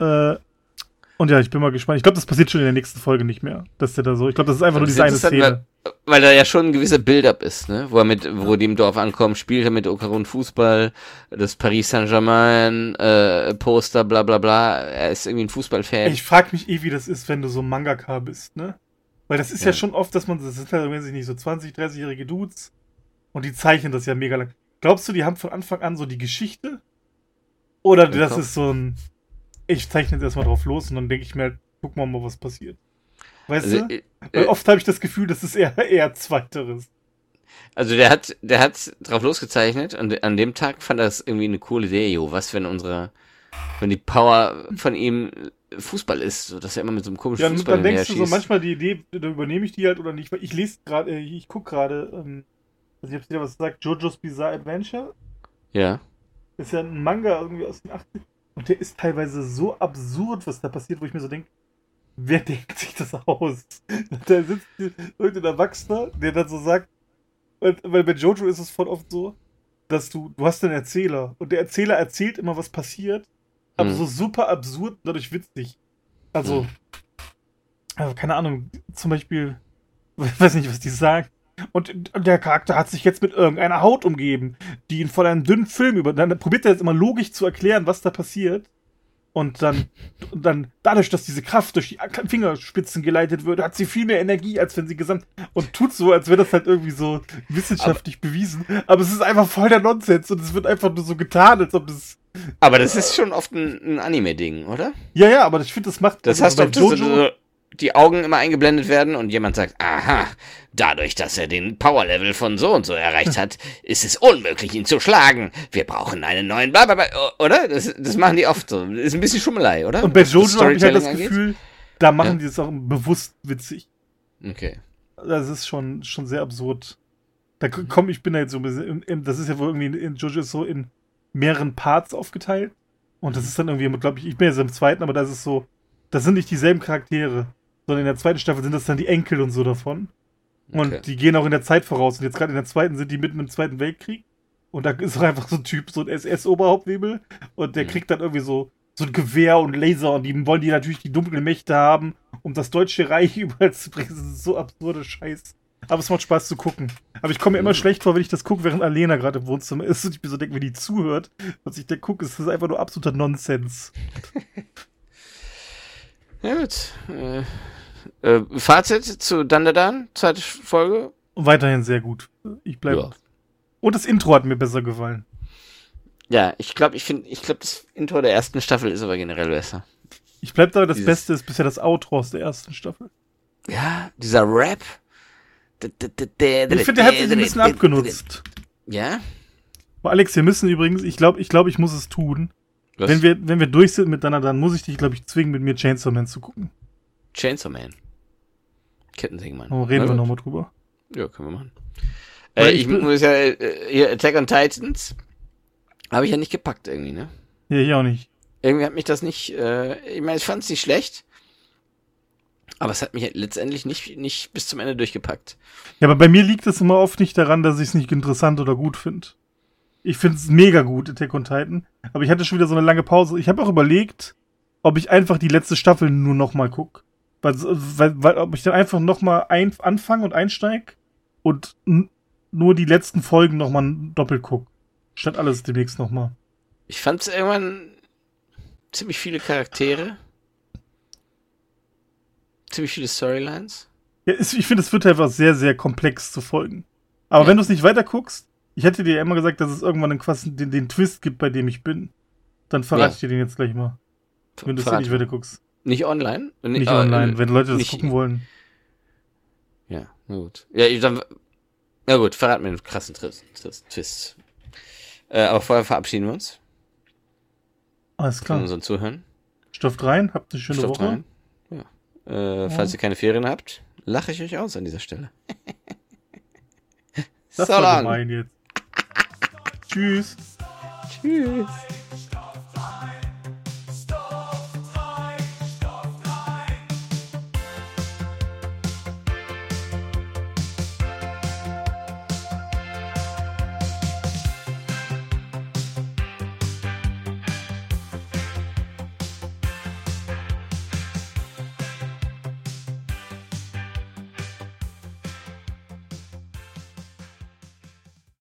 Und ja, ich bin mal gespannt. Ich glaube, das passiert schon in der nächsten Folge nicht mehr. Dass der da so. Ich glaube, das ist einfach nur diese eine Szene. Weil da ja schon ein gewisser Build-up ist, ne? Wo die im Dorf ankommen, spielt er mit Okarun Fußball, das Paris Saint-Germain, Poster, bla bla bla. Er ist irgendwie ein Fußballfan. Ich frag mich wie das ist, wenn du so Mangaka bist, ne? Weil das ist ja schon oft, das sind halt, weiß ich nicht, so 20-, 30-jährige Dudes und die zeichnen das ja mega lang. Glaubst du, die haben von Anfang an so die Geschichte? Oder das ist so ein, ich zeichne jetzt erstmal drauf los und dann denke ich mir halt, guck mal, was passiert. Weißt du? Weil oft habe ich das Gefühl, das ist eher Zweiteres. Also der hat drauf losgezeichnet und an dem Tag fand er das irgendwie eine coole Idee, wenn die Power von ihm Fußball ist, so dass er immer mit so einem komischen Fußball dann denkst du so, manchmal die Idee, da übernehme ich die halt oder nicht, weil ich lese gerade, ich gucke gerade, also ich hab's dir was gesagt, JoJo's Bizarre Adventure. Ja. Ist ja ein Manga irgendwie aus den 80ern und der ist teilweise so absurd, was da passiert, wo ich mir so denke, wer denkt sich das aus? Da sitzt irgendein Erwachsener, der dann so sagt, weil bei Jojo ist es voll oft so, dass du hast einen Erzähler und der Erzähler erzählt immer, was passiert, aber so super absurd und dadurch witzig. Also keine Ahnung, zum Beispiel, ich weiß nicht, was die sagen. Und der Charakter hat sich jetzt mit irgendeiner Haut umgeben, die ihn von einem dünnen Film dann probiert er jetzt immer logisch zu erklären, was da passiert. Und dann dadurch, dass diese Kraft durch die Fingerspitzen geleitet wird, hat sie viel mehr Energie, als wenn sie gesamt. Und tut so, als wäre das halt irgendwie so wissenschaftlich bewiesen. Aber es ist einfach voll der Nonsens und es wird einfach nur so getan, als ob es. Aber das ist schon oft ein Anime-Ding, oder? Ja, aber ich finde, das macht. Das heißt doch, dass die Augen immer eingeblendet werden und jemand sagt, aha, dadurch, dass er den Power-Level von so und so erreicht hat, ist es unmöglich, ihn zu schlagen. Wir brauchen einen neuen Blablabla, oder? Das machen die oft so. Ist ein bisschen Schummelei, oder? Und bei Jojo habe ich halt das Gefühl, da machen die es auch bewusst witzig. Okay. Das ist schon sehr absurd. Ich bin da jetzt so ein bisschen, das ist ja wohl irgendwie in Jojo ist so in mehreren Parts aufgeteilt. Und das ist dann irgendwie, glaube ich bin jetzt im zweiten, aber das ist so, das sind nicht dieselben Charaktere, sondern in der zweiten Staffel sind das dann die Enkel und so davon. Und die gehen auch in der Zeit voraus. Und jetzt gerade in der zweiten sind die mitten im Zweiten Weltkrieg. Und da ist auch einfach so ein Typ, so ein SS-Oberhauptnebel. Und der kriegt dann irgendwie so ein Gewehr und Laser. Und die wollen die natürlich die dunklen Mächte haben, um das Deutsche Reich überall zu bringen. Das ist so absurde Scheiß. Aber es macht Spaß zu gucken. Aber ich komme mir immer schlecht vor, wenn ich das gucke, während Alena gerade im Wohnzimmer ist. Und ich mir so denke, wenn die zuhört, was ich da gucke, ist das einfach nur absoluter Nonsens. Ja, gut. Fazit zu Dandadan, zweite Folge? Weiterhin sehr gut. Ich bleibe. Ja. Und das Intro hat mir besser gefallen. Ja, ich glaube, das Intro der ersten Staffel ist aber generell besser. Ich bleib da, das Beste ist bisher das Outro aus der ersten Staffel. Ja, dieser Rap. Ich finde, der hat sich ein bisschen abgenutzt. Ja? Aber Alex, wir müssen übrigens, ich glaube, ich muss es tun. Was? Wenn wir durch sind miteinander, dann muss ich dich, glaube ich, zwingen, mit mir Chainsaw Man zu gucken. Chainsaw Man? Kettensägenmann. Oh, reden wir nochmal drüber. Ja, können wir machen. Ich muss ja, hier Attack on Titans habe ich ja nicht gepackt irgendwie, ne? Ja, ich auch nicht. Irgendwie hat mich das nicht, ich meine, ich fand es nicht schlecht, aber es hat mich letztendlich nicht bis zum Ende durchgepackt. Ja, aber bei mir liegt es immer oft nicht daran, dass ich es nicht interessant oder gut finde. Ich finde es mega gut, Attack on Titan. Aber ich hatte schon wieder so eine lange Pause. Ich habe auch überlegt, ob ich einfach die letzte Staffel nur nochmal gucke. Weil ob ich dann einfach nochmal anfange und einsteige und nur die letzten Folgen nochmal doppelt gucke. Statt alles demnächst nochmal. Ich fand es irgendwann ziemlich viele Charaktere. Ziemlich viele Storylines. Ja, ich finde, es wird einfach sehr, sehr komplex zu folgen. Aber wenn du es nicht weiter guckst, ich hätte dir ja immer gesagt, dass es irgendwann den Twist gibt, bei dem ich bin. Dann verrate ich dir den jetzt gleich mal. Wenn du es nicht weiter guckst. Nicht online? Nicht online, wenn Leute das gucken wollen. Ja, na gut. Ja gut, verrat mir einen krassen Twist. Aber vorher verabschieden wir uns. Alles klar. Von unseren Zuhören. Stopft rein, habt eine schöne Woche. Rein. Ja. Falls ihr keine Ferien habt, lache ich euch aus an dieser Stelle. Das war gemein jetzt. Tschüss. Tschüss.